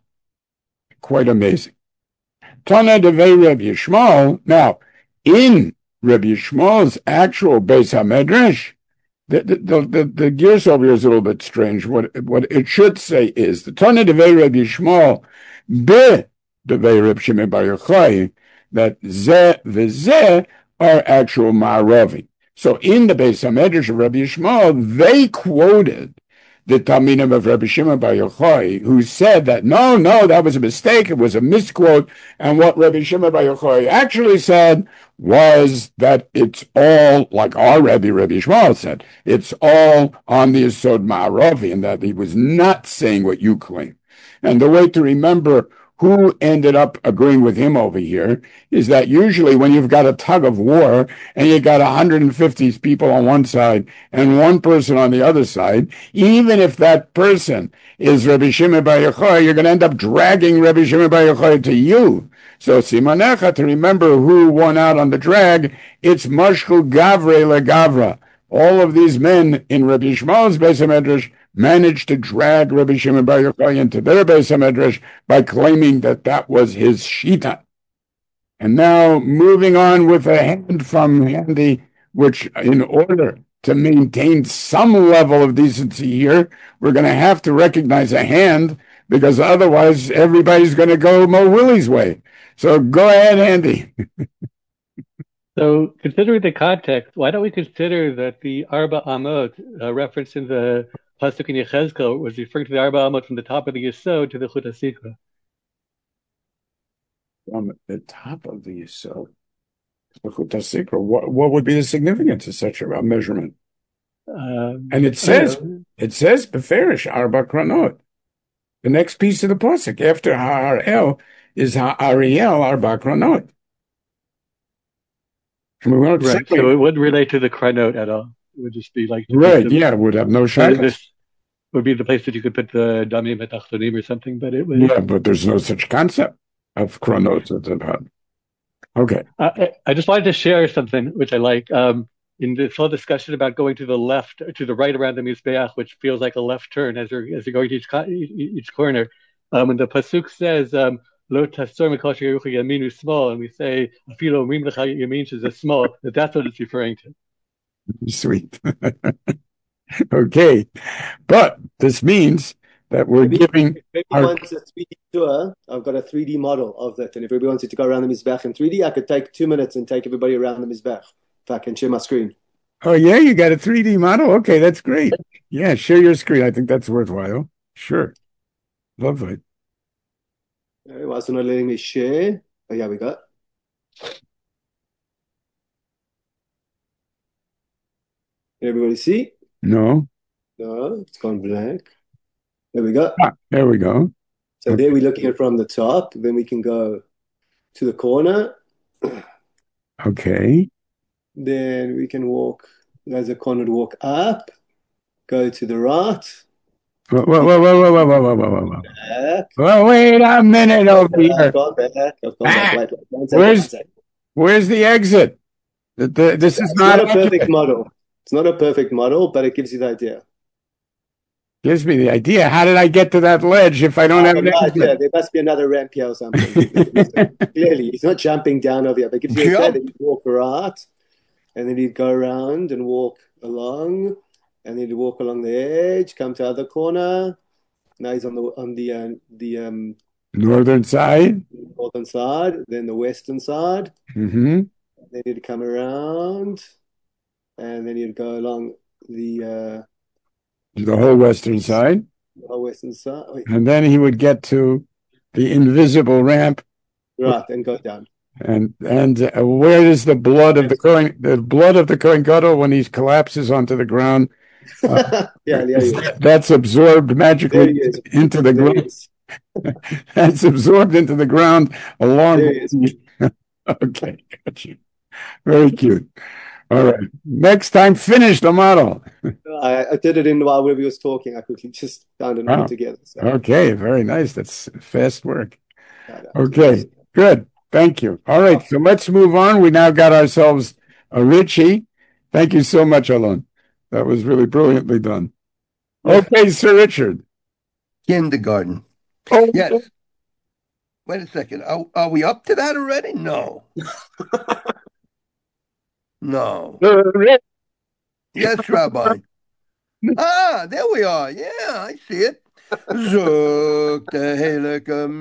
Quite amazing. Tana Devei Reb Yishmael. Now, in Reb Yishmael's actual Beis HaMedrash, the, the, the, the, the gears over here is a little bit strange. What, what it should say is, the Tana Devei Reb Yishmael, Be Devei Reb Shimon Bar Yochai, that Zeh v'Zeh are actual Ma'aravi. So in the Beis HaMedrash of Rabbi Yishmael, they quoted the Talmidim of Rabbi Shimon Bar Yochai, who said that, no, no, that was a mistake, it was a misquote, and what Rabbi Shimon Bar Yochai actually said was that it's all, like our Rabbi, Rabbi Yishmael said, it's all on the Yesod Ma'aravi, and that he was not saying what you claim. And the way to remember who ended up agreeing with him over here is that usually when you've got a tug of war and you got one hundred fifty people on one side and one person on the other side, even if that person is Rabbi Shimon Bar Yochai, you're going to end up dragging Rabbi Shimon Bar Yochai to you. So Simanecha, to remember who won out on the drag, it's Mashchul Gavre LeGavra. All of these men in Rabbi Yishmael's Beis HaMedrash managed to drag Rabbi Shimon Bar Yochai into their Beis HaMedrash by claiming that that was his shita. And now moving on with a hand from Handy, which in order to maintain some level of decency here, we're going to have to recognize a hand, because otherwise everybody's going to go Mo Willie's way. So go ahead, Handy. So, considering the context, why don't we consider that the Arba Amot uh, referenced in the Pasuk in Yechezkel was referring to the Arba Amot from the top of the Yesod to the Chut HaSikra? From the top of the Yesod to the Chut HaSikra, what, what would be the significance of such a measurement? Um, and it says, it says, Beferish Arba Kranot. The next piece of the Pasuk after Ha'arel is Ha'ariel Arba Kranot. Right, simply, so it wouldn't relate to the Kranot at all. It would just be like... Right, the, yeah, it would have no shaykhs. This would be the place that you could put the Damim et Achtonim or something, but it would... Yeah, but there's no such concept of Kranot at that time. Okay. I, I just wanted to share something which I like. Um, in this whole discussion about going to the left, to the right around the Mizbeach, which feels like a left turn as you're, as you're going to each, each corner. Um, and the Pasuk says... Um, Lo tasor mikol sheyerucha yaminu small, and we say afilo omrim lecha yamin is a small. That that's what it's referring to. Sweet. Okay, but this means that we're Maybe giving. If our... wants a three D tour, I've got a three D model of that, and if everybody wanted to go around the Mizbech in three D, I could take two minutes and take everybody around the Mizbech. If I can share my screen. Oh yeah, you got a three D model. Okay, that's great. Yeah, share your screen. I think that's worthwhile. Sure, lovely. It wasn't letting me share. Oh, yeah, we got. Everybody see? No. No, it's gone blank. There we go. Ah, there we go. So okay. There we're looking at from the top. Then we can go to the corner. Okay. Then we can walk. There's a corner to walk up. Go to the right. Whoa, whoa, whoa, whoa, whoa, whoa, whoa, whoa, whoa. Back. Well, wait a minute over here. I've gone back. I've gone back. Wait, wait, one second, where's, one second. where's the exit? The, the, this is it's not, not a perfect exit. model. It's not a perfect model, but it gives you the idea. Gives me the idea. How did I get to that ledge if I don't I have an exit? Yeah, there must be another ramp here or something. Clearly, he's not jumping down over here, but it gives you the idea that you walk right, and then you go around and walk along, and then you walk along the edge, come to the other corner. Now he's on the on the uh, the um, northern side, northern side, then the western side. Mm-hmm. Then he'd come around, and then you'd go along the uh, the whole western side, the whole western side. Wait, and then he would get to the invisible ramp, right, and go down. and and uh, where is the blood of the Kohen? The blood of the Kohen Gadol when he collapses onto the ground. Uh, yeah, yeah, yeah. That's absorbed magically There he is. into the There he ground. is. That's absorbed into the ground along. There he is. Okay, got you. Very cute. All right. Next time, finish the model. I, I did it in while we was talking. I quickly just found it and Wow. put it together. So, Okay, very nice. That's fast work. no, no, Okay, good. Thank you. All right, so let's move on. We now got ourselves a Richie. Thank you so much, Alon. That was really brilliantly done. Okay, Sir Richard. Kindergarten. Oh, Yes. Wait a second. Are, are we up to that already? No. No. Sir Richard. Yes, Rabbi. Ah, there we are. Yeah, I see it. Zok the Helika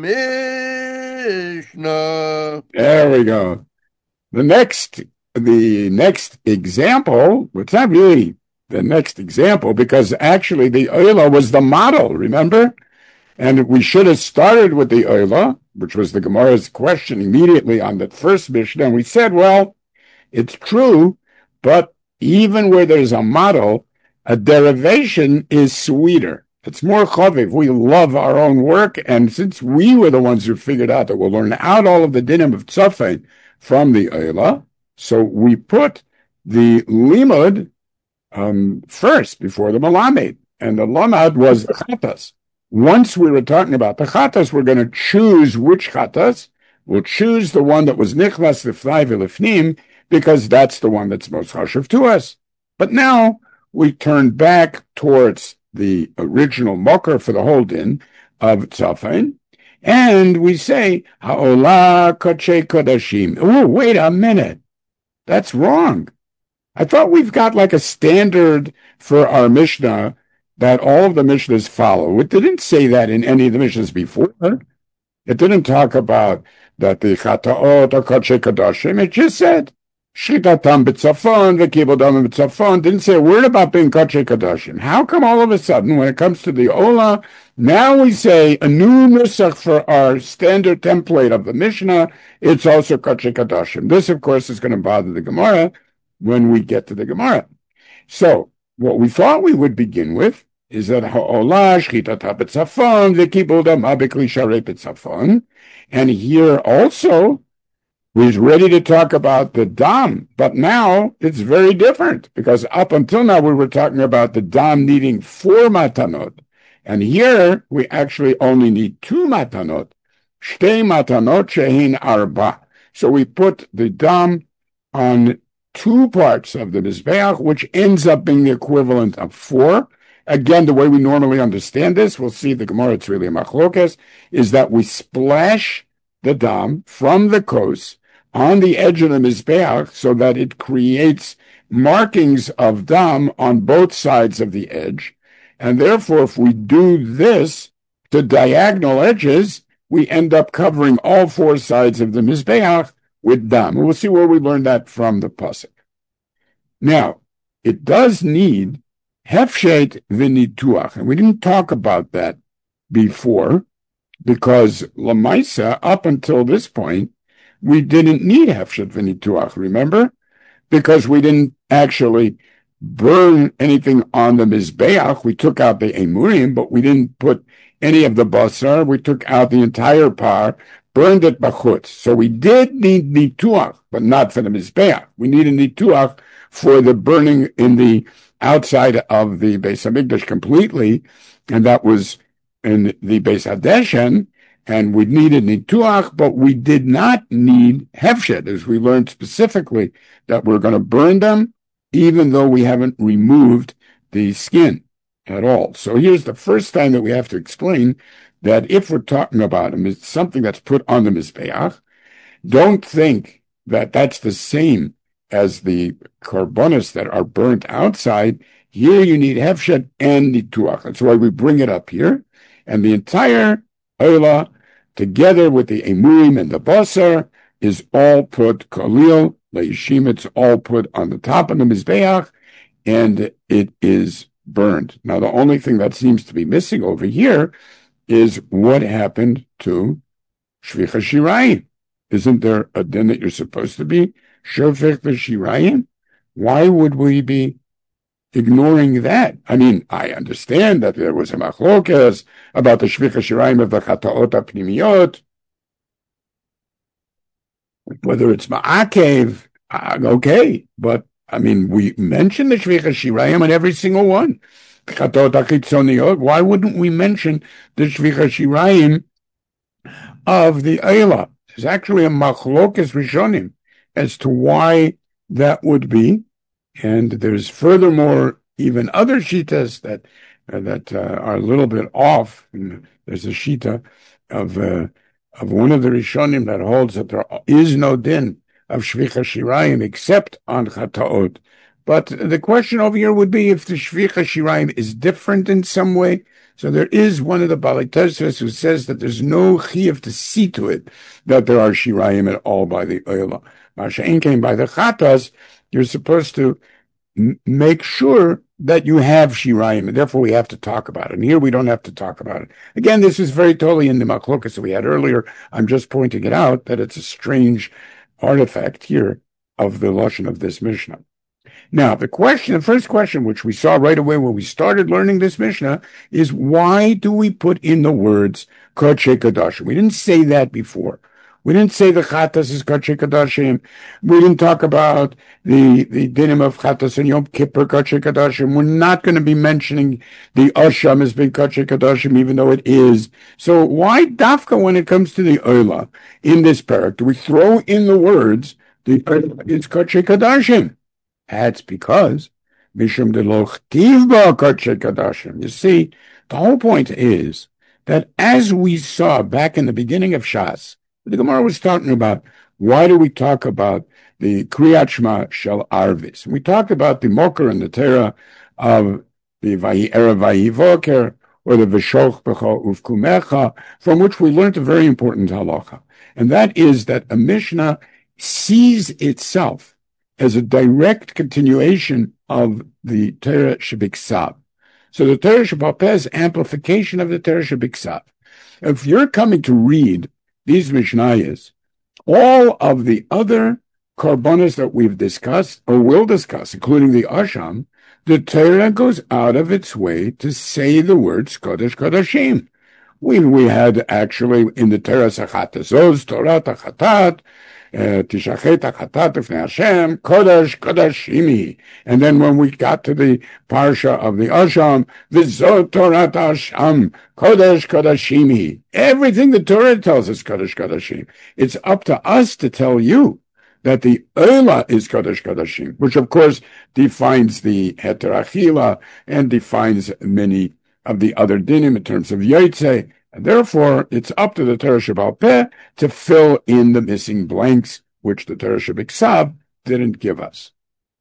Mishnah. There we go. The next, the next example, well, it's not really the next example because actually the Oila was the model, remember? And we should have started with the Oila, which was the Gemara's question immediately on the first Mishnah. And we said, well, it's true, but even where there's a model, a derivation is sweeter. It's more chaviv. We love our own work, and since we were the ones who figured out that we'll learn out all of the dinim of tzafein from the Oila, so we put the limud um, first before the malamed, and the lamad was the chatas. Once we were talking about the chatas, we're going to choose which chatas. We'll choose the one that was nichlas lifnai v'lifnim, because that's the one that's most chashuv to us. But now we turn back towards the original mocker for the whole din of tzafein, and we say, ha'olah kodshe kodashim. Oh, wait a minute. That's wrong. I thought we've got like a standard for our Mishnah that all of the Mishnahs follow. It didn't say that in any of the Mishnahs before. It didn't talk about that the chataot are kodshe kodashim. It just said, Shchitatam b'tzafon, v'kibodam b'tzafon, didn't say a word about being kodshe kodashim. How come all of a sudden, when it comes to the Ola, now we say a new nusach for our standard template of the Mishnah, it's also kodshe kodashim. This, of course, is going to bother the Gemara when we get to the Gemara. So, what we thought we would begin with is that ha'olah shchitatam b'tzafon, v'kibodam b'kli sharei b'tzafon, and here also, we're ready to talk about the dam, but now it's very different because up until now we were talking about the dam needing four matanot, and here we actually only need two matanot, shtei matanot shehin arba. So we put the dam on two parts of the mizbeach, which ends up being the equivalent of four. Again, the way we normally understand this, we'll see the Gemara, it's really a machlokes, is that we splash the dam from the kos on the edge of the mizbeach so that it creates markings of dam on both sides of the edge. And therefore, if we do this to diagonal edges, we end up covering all four sides of the mizbeach with dam. And we'll see where we learned that from the pasuk. Now, it does need hefshet v'nituach, and we didn't talk about that before, because Lamaisa, up until this point, we didn't need hefshet v'nituach, remember? Because we didn't actually burn anything on the mizbeach. We took out the emurim, but we didn't put any of the basar. We took out the entire par, burned it bachutz. So we did need nituach, but not for the mizbeach. We needed nituach for the burning in the outside of the Beis Hamikdash completely, and that was in the Beis Hadeshen, and we needed nituach, but we did not need hefshet, as we learned specifically that we're going to burn them, even though we haven't removed the skin at all. So here's the first time that we have to explain that if we're talking about them, it's something that's put on the mizbeach, don't think that that's the same as the karbonos that are burnt outside. Here you need hefshet and nituach. That's why we bring it up here. And the entire oila, together with the emurim and the basar, is all put kalil Leishim, it's all put on the top of the Mizbeach, and it is burned. Now, the only thing that seems to be missing over here is what happened to Shvicha Shirayim. Isn't there a din that you're supposed to be Shofech Shirayim? Why would we be ignoring that? I mean, I understand that there was a machlokas about the Shvicha Shirayim of the Chataot HaPnimiyot, whether it's Ma'akev, uh, okay, but I mean, we mention the Shvicha Shirayim on every single one. Why wouldn't we mention the Shvicha Shirayim of the Eila? There's actually a machlokas rishonim as to why that would be, and there's furthermore even other shitas that uh, that uh, are a little bit off. There's a shita of uh, of one of the rishonim that holds that there is no din of Shvicha Shirayim except on Chataot. But the question over here would be if the Shvicha Shirayim is different in some way. So there is one of the Balei Tosfos who says that there's no chiyuv to see to it that there are Shirayim at all by the Oila. Masha'en came by the Chatas, you're supposed to m- make sure that you have Shirayim, and therefore we have to talk about it. And here we don't have to talk about it. Again, this is very totally in the machlokas that we had earlier. I'm just pointing it out that it's a strange artifact here of the lashon of this Mishnah. Now, the question, the first question, which we saw right away when we started learning this Mishnah, is why do we put in the words Kodesh Kodashim? We didn't say that before. We didn't say the Chatas is Kodesh Kodashim. We didn't talk about the, the dinim of Chatas and Yom Kippur Kodesh Kodashim. We're not going to be mentioning the Asham as being Kodesh Kodashim, even though it is. So why dafka when it comes to the Oila in this parak? Do we throw in the words, the it's Kodesh Kodashim? That's because Mishum de Loch Tivba Kodesh Kodashim. You see, the whole point is that as we saw back in the beginning of Shas, the Gemara was talking about why do we talk about the Kriyat Shema Shel Arvis? We talked about the Moker and the Torah of the Vayi Erev Vayi Voker or the Veshoch Becha Uvkumecha, from which we learned a very important halacha, and that is that a Mishnah sees itself as a direct continuation of the Torah Shebiksav. So the Torah Shebal Peh is amplification of the Torah Shebiksav. If you're coming to read these Mishnayos, all of the other karbonas that we've discussed or will discuss, including the Asham, the Torah goes out of its way to say the words Kodesh Kodashim. We, we had actually in the Torah Sachatazos, Torah Tachatat, Tishachet Tachatat Ifnei Hashem, Kodesh Kodashimi. And then when we got to the Parsha of the Asham, V'zot Torah Asham, Kodesh Kodashimi. Everything the Torah tells us Kodesh Kodashim. It's up to us to tell you that the Oila is Kodesh Kodashim, which of course defines the Heter Achila and defines many of the other dinim in terms of Yotzei. And therefore, it's up to the Torah Shebal Peh to fill in the missing blanks, which the Torah Shebiksav didn't give us.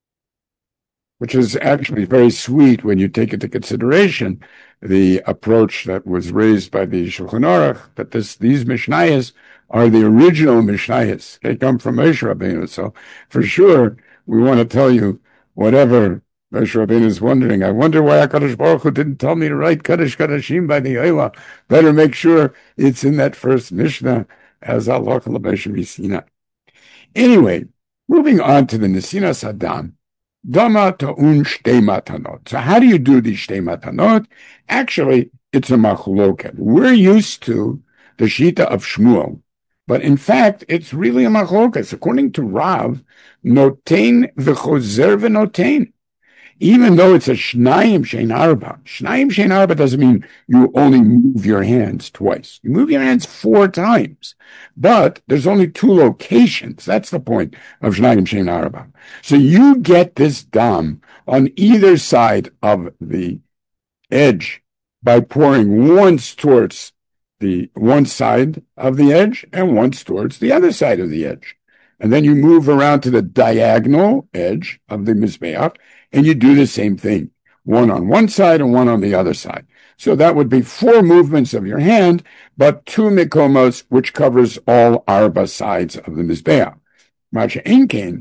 Which is actually very sweet when you take into consideration the approach that was raised by the Shulchan Aruch, that this, these Mishnayos are the original Mishnayos. They come from Moshe Rabbeinu. So for sure, we want to tell you whatever Moshe Rabbeinu is wondering. I wonder why HaKadosh Baruch Hu didn't tell me to write Kodesh Kodashim by the Oila. Better make sure it's in that first Mishnah as Allah L'Moshe Misina. Anyway, moving on to the Nesina Saddam. Dama ta'un shtei matanot. So how do you do these shtei matanot? Actually, it's a machloket. We're used to the Shita of Shmuel, but in fact, it's really a machloket. According to Rav, notein v'chozer v'notein. Even though it's a shnayim shein arba. Shnayim shein arba doesn't mean you only move your hands twice. You move your hands four times. But there's only two locations. That's the point of shnayim shein arba. So you get this dam on either side of the edge by pouring once towards the one side of the edge and once towards the other side of the edge. And then you move around to the diagonal edge of the Mizbeach, and you do the same thing, one on one side and one on the other side. So that would be four movements of your hand, but two mikomos, which covers all arba sides of the Mizbeach. Masha'en kain,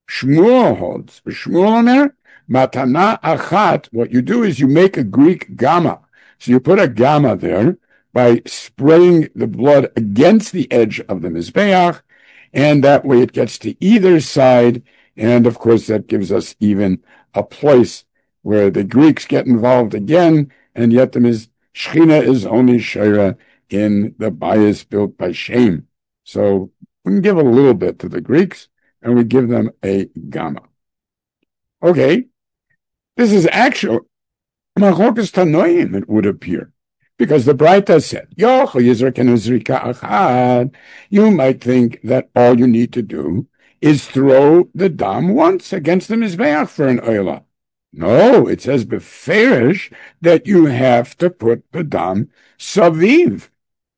Shmuel holds. Shmuel Omer, matana achat, what you do is you make a Greek gamma. So you put a gamma there by spraying the blood against the edge of the Mizbeach, and that way it gets to either side, and of course that gives us even a place where the Greeks get involved again, and yet the Miz- Shechina is only Shira in the bias built by Shem. So we can give a little bit to the Greeks, and we give them a gamma. Okay, this is actual Machokas Tanoim, it would appear, because the Braita said, you might think that all you need to do is throw the dam once against the Mizbeach for an oila. No, it says beferish that you have to put the dam saviv.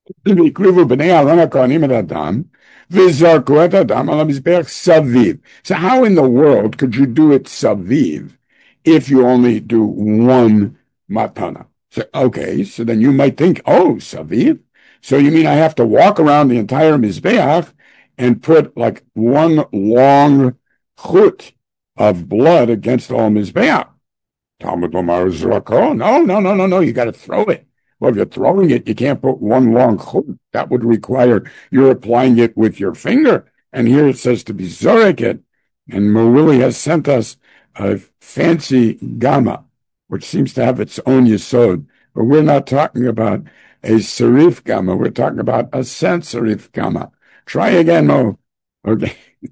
So how in the world could you do it saviv if you only do one matana? So, okay, so then you might think, oh, saviv? So you mean I have to walk around the entire Mizbeach and put like one long chut of blood against all Mizbeach? Talmud Lomar Zrako? No, no, no, no, no, you got to throw it. Well, if you're throwing it, you can't put one long chut. That would require you're applying it with your finger. And here it says to be zorek it. And Mawili has sent us a fancy gamma, which seems to have its own yesod. But we're not talking about a serif gamma. We're talking about a sans serif gamma. Try again, Mo. Okay.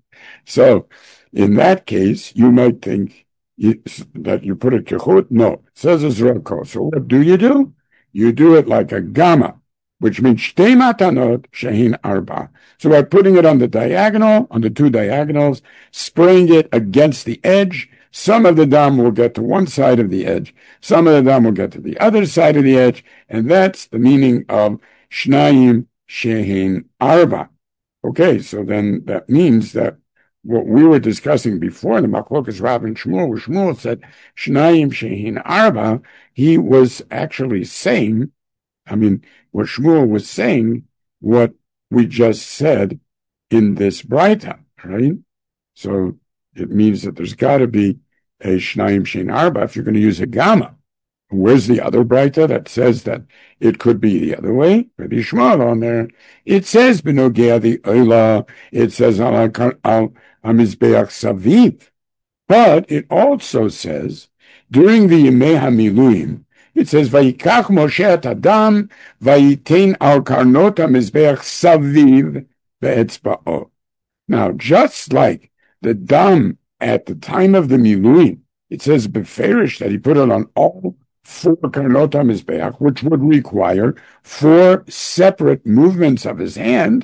So in that case, you might think you, that you put a kechut. No, it says a zroko. So what do you do? You do it like a gamma, which means shtei matanot shehin arba. So by putting it on the diagonal, on the two diagonals, spraying it against the edge, some of the dam will get to one side of the edge, some of the dam will get to the other side of the edge, and that's the meaning of shnayim shehin arba. Okay, so then that means that what we were discussing before, the Machlokas Rav and Shmuel, where Shmuel said, Shnayim Shehin Arba, he was actually saying, I mean, what Shmuel was saying, what we just said in this Braita, right? So it means that there's got to be a Shnayim Shehin Arba if you're going to use a gamma. Where's the other Braita that says that it could be the other way? Rabbi Shmuel on there. It says Benogea the Oila. It says al al Mizbeach Saviv. But it also says during the Yemei HaMiluim, it says Vayikach Moshe et Adam Vayitein al Karnot HaMizbeach Saviv ve'etzba'o. Now, just like the dam at the time of the Miluim, it says beferish that he put it on all four karnot HaMizbeach, which would require four separate movements of his hand.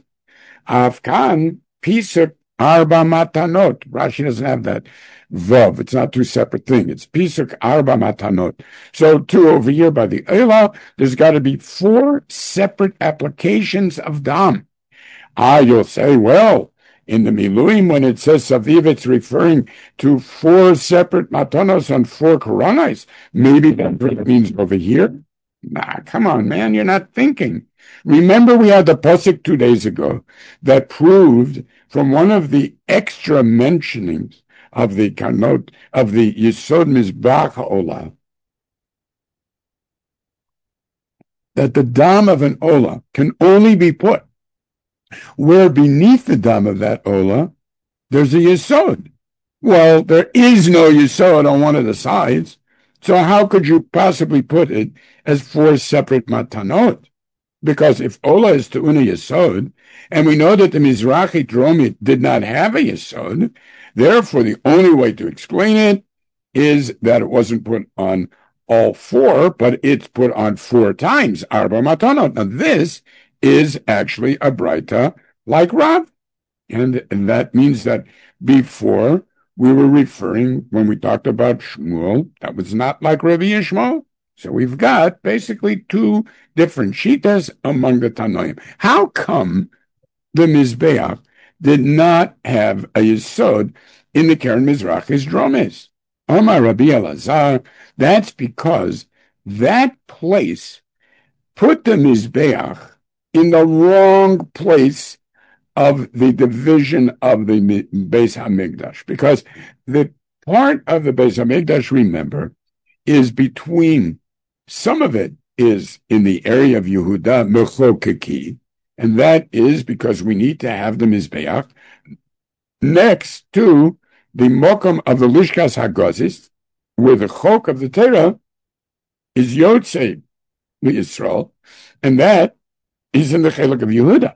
Afkan pisuk arba matanot. Rashi doesn't have that vav. It's not two separate things. It's pisuk arba matanot. So two over here by the Eila, there's got to be four separate applications of dam. Ah, you'll say, well, in the Miluim, when it says Saviv, it's referring to four separate matanos on four koronas. Maybe that means over here. Nah, come on, man, you're not thinking. Remember we had the pasuk two days ago that proved from one of the extra mentionings of the kanot, of the Yesod Mizbach Ola, that the dam of an Ola can only be put where beneath the dam of that Ola, there's a Yesod. Well, there is no Yesod on one of the sides, so how could you possibly put it as four separate matanot? Because if Ola is to una Yesod, and we know that the Mizrahi Dromit did not have a Yesod, therefore the only way to explain it is that it wasn't put on all four, but it's put on four times, Arba Matanot. Now this is actually a Braita like Rav. And, and that means that before we were referring, when we talked about Shmuel, that was not like Rabbi Yishmael. So we've got basically two different shitas among the Tanoim. How come the Mizbeach did not have a Yesod in the Keren Mizrachi's Dromes? Omar Rabbi Elazar, that's because that place put the Mizbeach in the wrong place of the division of the Beis Hamikdash, because the part of the Beis Hamikdash, remember, is between, some of it is in the area of Yehuda Mechokeki, and that is because we need to have the Mizbeach next to the Mokum of the Lishkas Hagozis, where the Chok of the Torah is Yotzei Yisrael, and that is in the Chelek of Yehuda.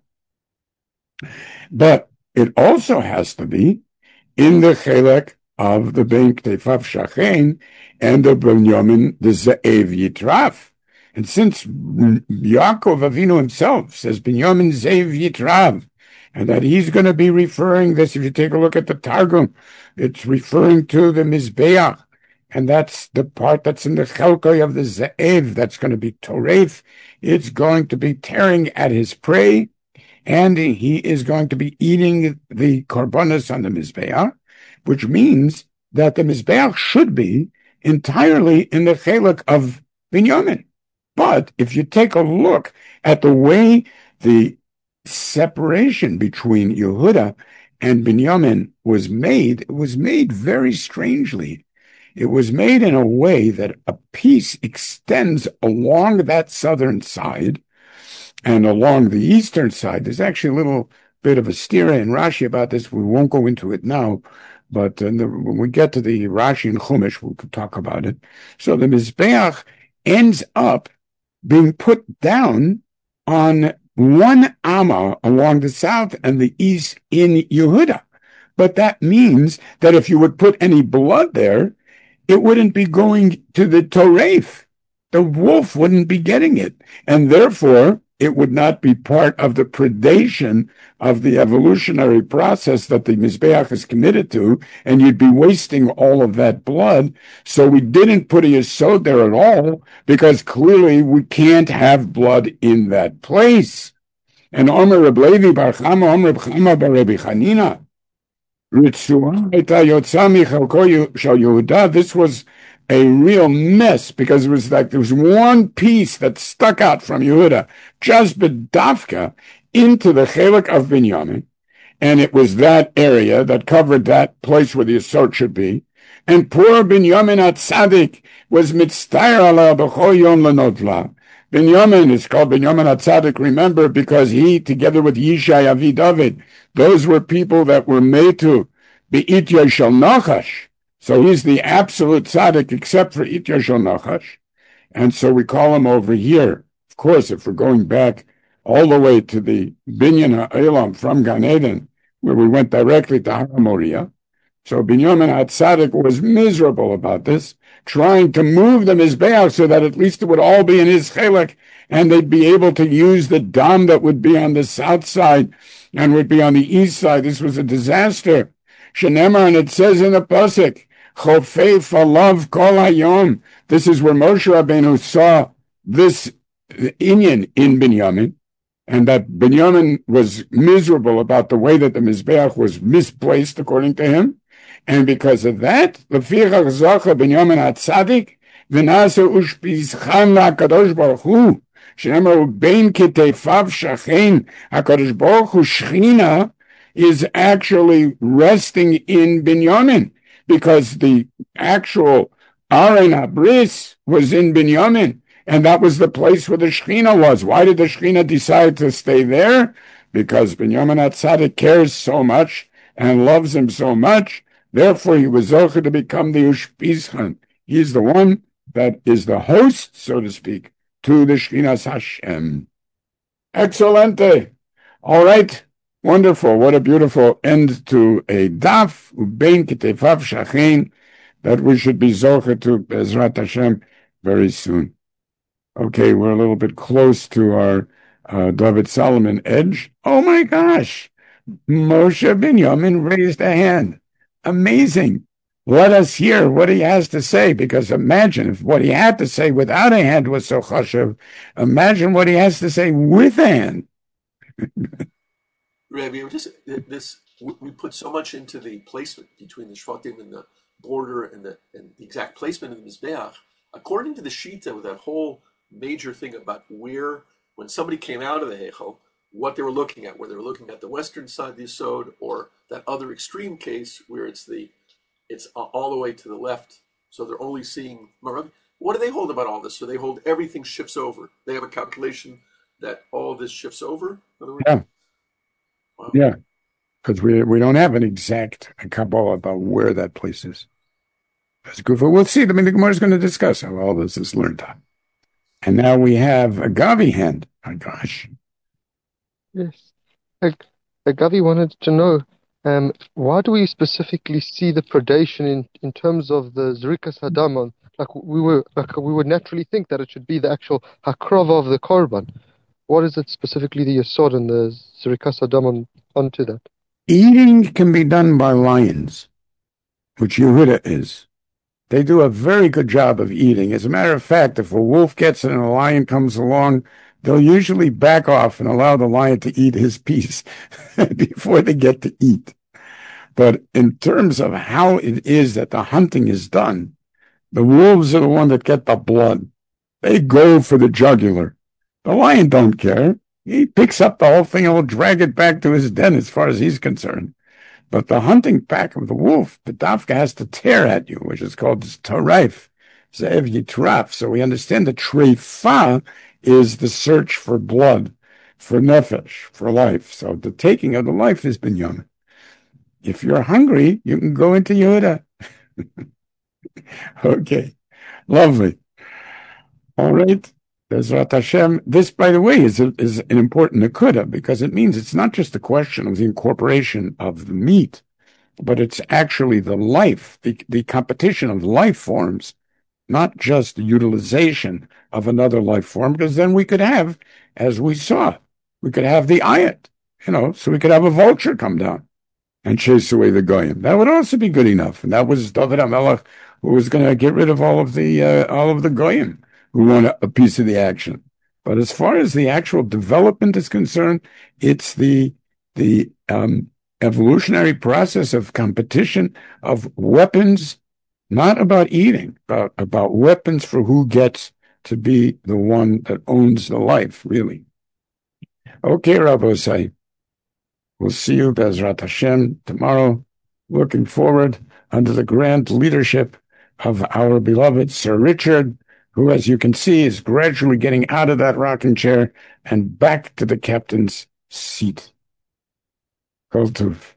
But it also has to be in the Chelek of the Ben Ktefav Shachen and the Binyamin, the Ze'ev Yitraf. And since Yaakov Avinu himself says Binyamin Ze'ev Yitrav, and that he's going to be referring this, if you take a look at the Targum, it's referring to the Mizbeach, and that's the part that's in the Chelkoi of the Ze'ev, that's going to be Toref. It's going to be tearing at his prey, and he is going to be eating the Korbanos on the Mizbeach, which means that the Mizbeach should be entirely in the Chelek of Binyamin. But if you take a look at the way the separation between Yehuda and Binyamin was made, it was made very strangely. It was made in a way that a piece extends along that southern side, and along the eastern side, there's actually a little bit of a stira in Rashi about this. We won't go into it now, but uh, the, when we get to the Rashi and Chumash, we could talk about it. So the Mizbeach ends up being put down on one Amma along the south and the east in Yehuda. But that means that if you would put any blood there, it wouldn't be going to the Toref. The wolf wouldn't be getting it. And therefore, it would not be part of the predation of the evolutionary process that the Mizbeach is committed to, and you'd be wasting all of that blood. So we didn't put a yesod there at all, because clearly we can't have blood in that place. And Omer Reb Levi Bar Chama, Omer Reb Chama Bar Rebbe Chanina, this was a real mess, because it was like there was one piece that stuck out from Yehuda, just bedavka, into the Chelek of Binyamin, and it was that area that covered that place where the Yesod should be. And poor Binyamin HaTzadik was mitztair ala b'chol yom lenotla. Binyamin is called Binyamin HaTzadik, remember, because he, together with Yishai Avi David, those were people that were made to be Itya Shel Nachash. So he's the absolute tzaddik except for Itya Shel Nachash. And so we call him over here. Of course, if we're going back all the way to the Binyan HaElam from Gan Eden, where we went directly to Har Moriah. So Binyamin HaTzadik was miserable about this, trying to move the Mizbeach so that at least it would all be in his chelek, and they'd be able to use the dam that would be on the south side and would be on the east side. This was a disaster. Shenemar, and it says in the pasuk, Chofei falav kol hayom. This is where Moshe Rabbeinu saw this inyan in Binyamin, and that Binyamin was miserable about the way that the Mizbeach was misplaced, according to him. And because of that, Lefichach Zacha Binyamin HaTzadik, V'nase Ushpizchan LaKadosh Baruch Hu, Shenemar Ubein Kitefav Shachen, HaKadosh Baruch Hu Shechina is actually resting in Binyamin, because the actual Aron HaBris was in Binyamin, and that was the place where the Shechina was. Why did the Shechina decide to stay there? Because Binyamin HaTzadik cares so much and loves him so much. Therefore, he was zocher to become the Ushpizchan. He's the one that is the host, so to speak, to the Shekhinas Hashem. Excelente. All right. Wonderful. What a beautiful end to a daf, ubein kitefav shachen, that we should be zocher to Bezrat Hashem very soon. Okay, we're a little bit close to our uh, David Solomon edge. Oh my gosh. Moshe Binyamin raised a hand. Amazing. Let us hear what he has to say, because imagine if what he had to say without a hand was so chashuv, imagine what he has to say with a hand. Rabbi, just this, we put so much into the placement between the Shvatim and the border and the, and the exact placement of the Mizbeach. According to the Shita, with that whole major thing about where, when somebody came out of the Heichel, what they were looking at, whether they were looking at the western side of the Yesod or that other extreme case where it's the it's all the way to the left, so they're only seeing Marav. What do they hold about all this? So they hold everything shifts over. They have a calculation that all this shifts over. In other words? Yeah. Wow. Yeah. Because we we don't have an exact Kabbalah about where that place is. That's good. We'll see. I mean, the Gemara is going to discuss how all this is learned on. And now we have a Gavi hand. My gosh. Yes. Ag- Agavi wanted to know, um, why do we specifically see the predation in, in terms of the Zrikas Hadamon? Like we were, like we would naturally think that it should be the actual Hakrava of the Korban. What is it specifically the Yesod and the Zrikas Hadamon onto that? Eating can be done by lions, which Yehuda is. They do a very good job of eating. As a matter of fact, if a wolf gets it and a lion comes along, they'll usually back off and allow the lion to eat his piece before they get to eat. But in terms of how it is that the hunting is done, the wolves are the one that get the blood. They go for the jugular. The lion don't care. He picks up the whole thing and will drag it back to his den as far as he's concerned. But the hunting pack of the wolf, the dafka has to tear at you, which is called tarif, zev yitraf. So we understand that treifa is the search for blood, for nefesh, for life. So the taking of the life is binyamin. If you're hungry, you can go into Yehuda. Okay, lovely. All right. Bezrat Hashem. This, by the way, is, a, is an important nakuda because it means it's not just a question of the incorporation of the meat, but it's actually the life, the, the competition of life forms, not just the utilization of another life form, because then we could have, as we saw, we could have the ayat, you know, so we could have a vulture come down and chase away the goyim. That would also be good enough. And that was David HaMelech, who was going to get rid of all of the uh, all of the goyim who want a, a piece of the action. But as far as the actual development is concerned, it's the the um, evolutionary process of competition of weapons, not about eating, but about weapons for who gets to be the one that owns the life, really. Okay, Rabbosai. We'll see you, Bezrat Hashem, tomorrow. Looking forward under the grand leadership of our beloved Sir Richard, who, as you can see, is gradually getting out of that rocking chair and back to the captain's seat. Kol Tov.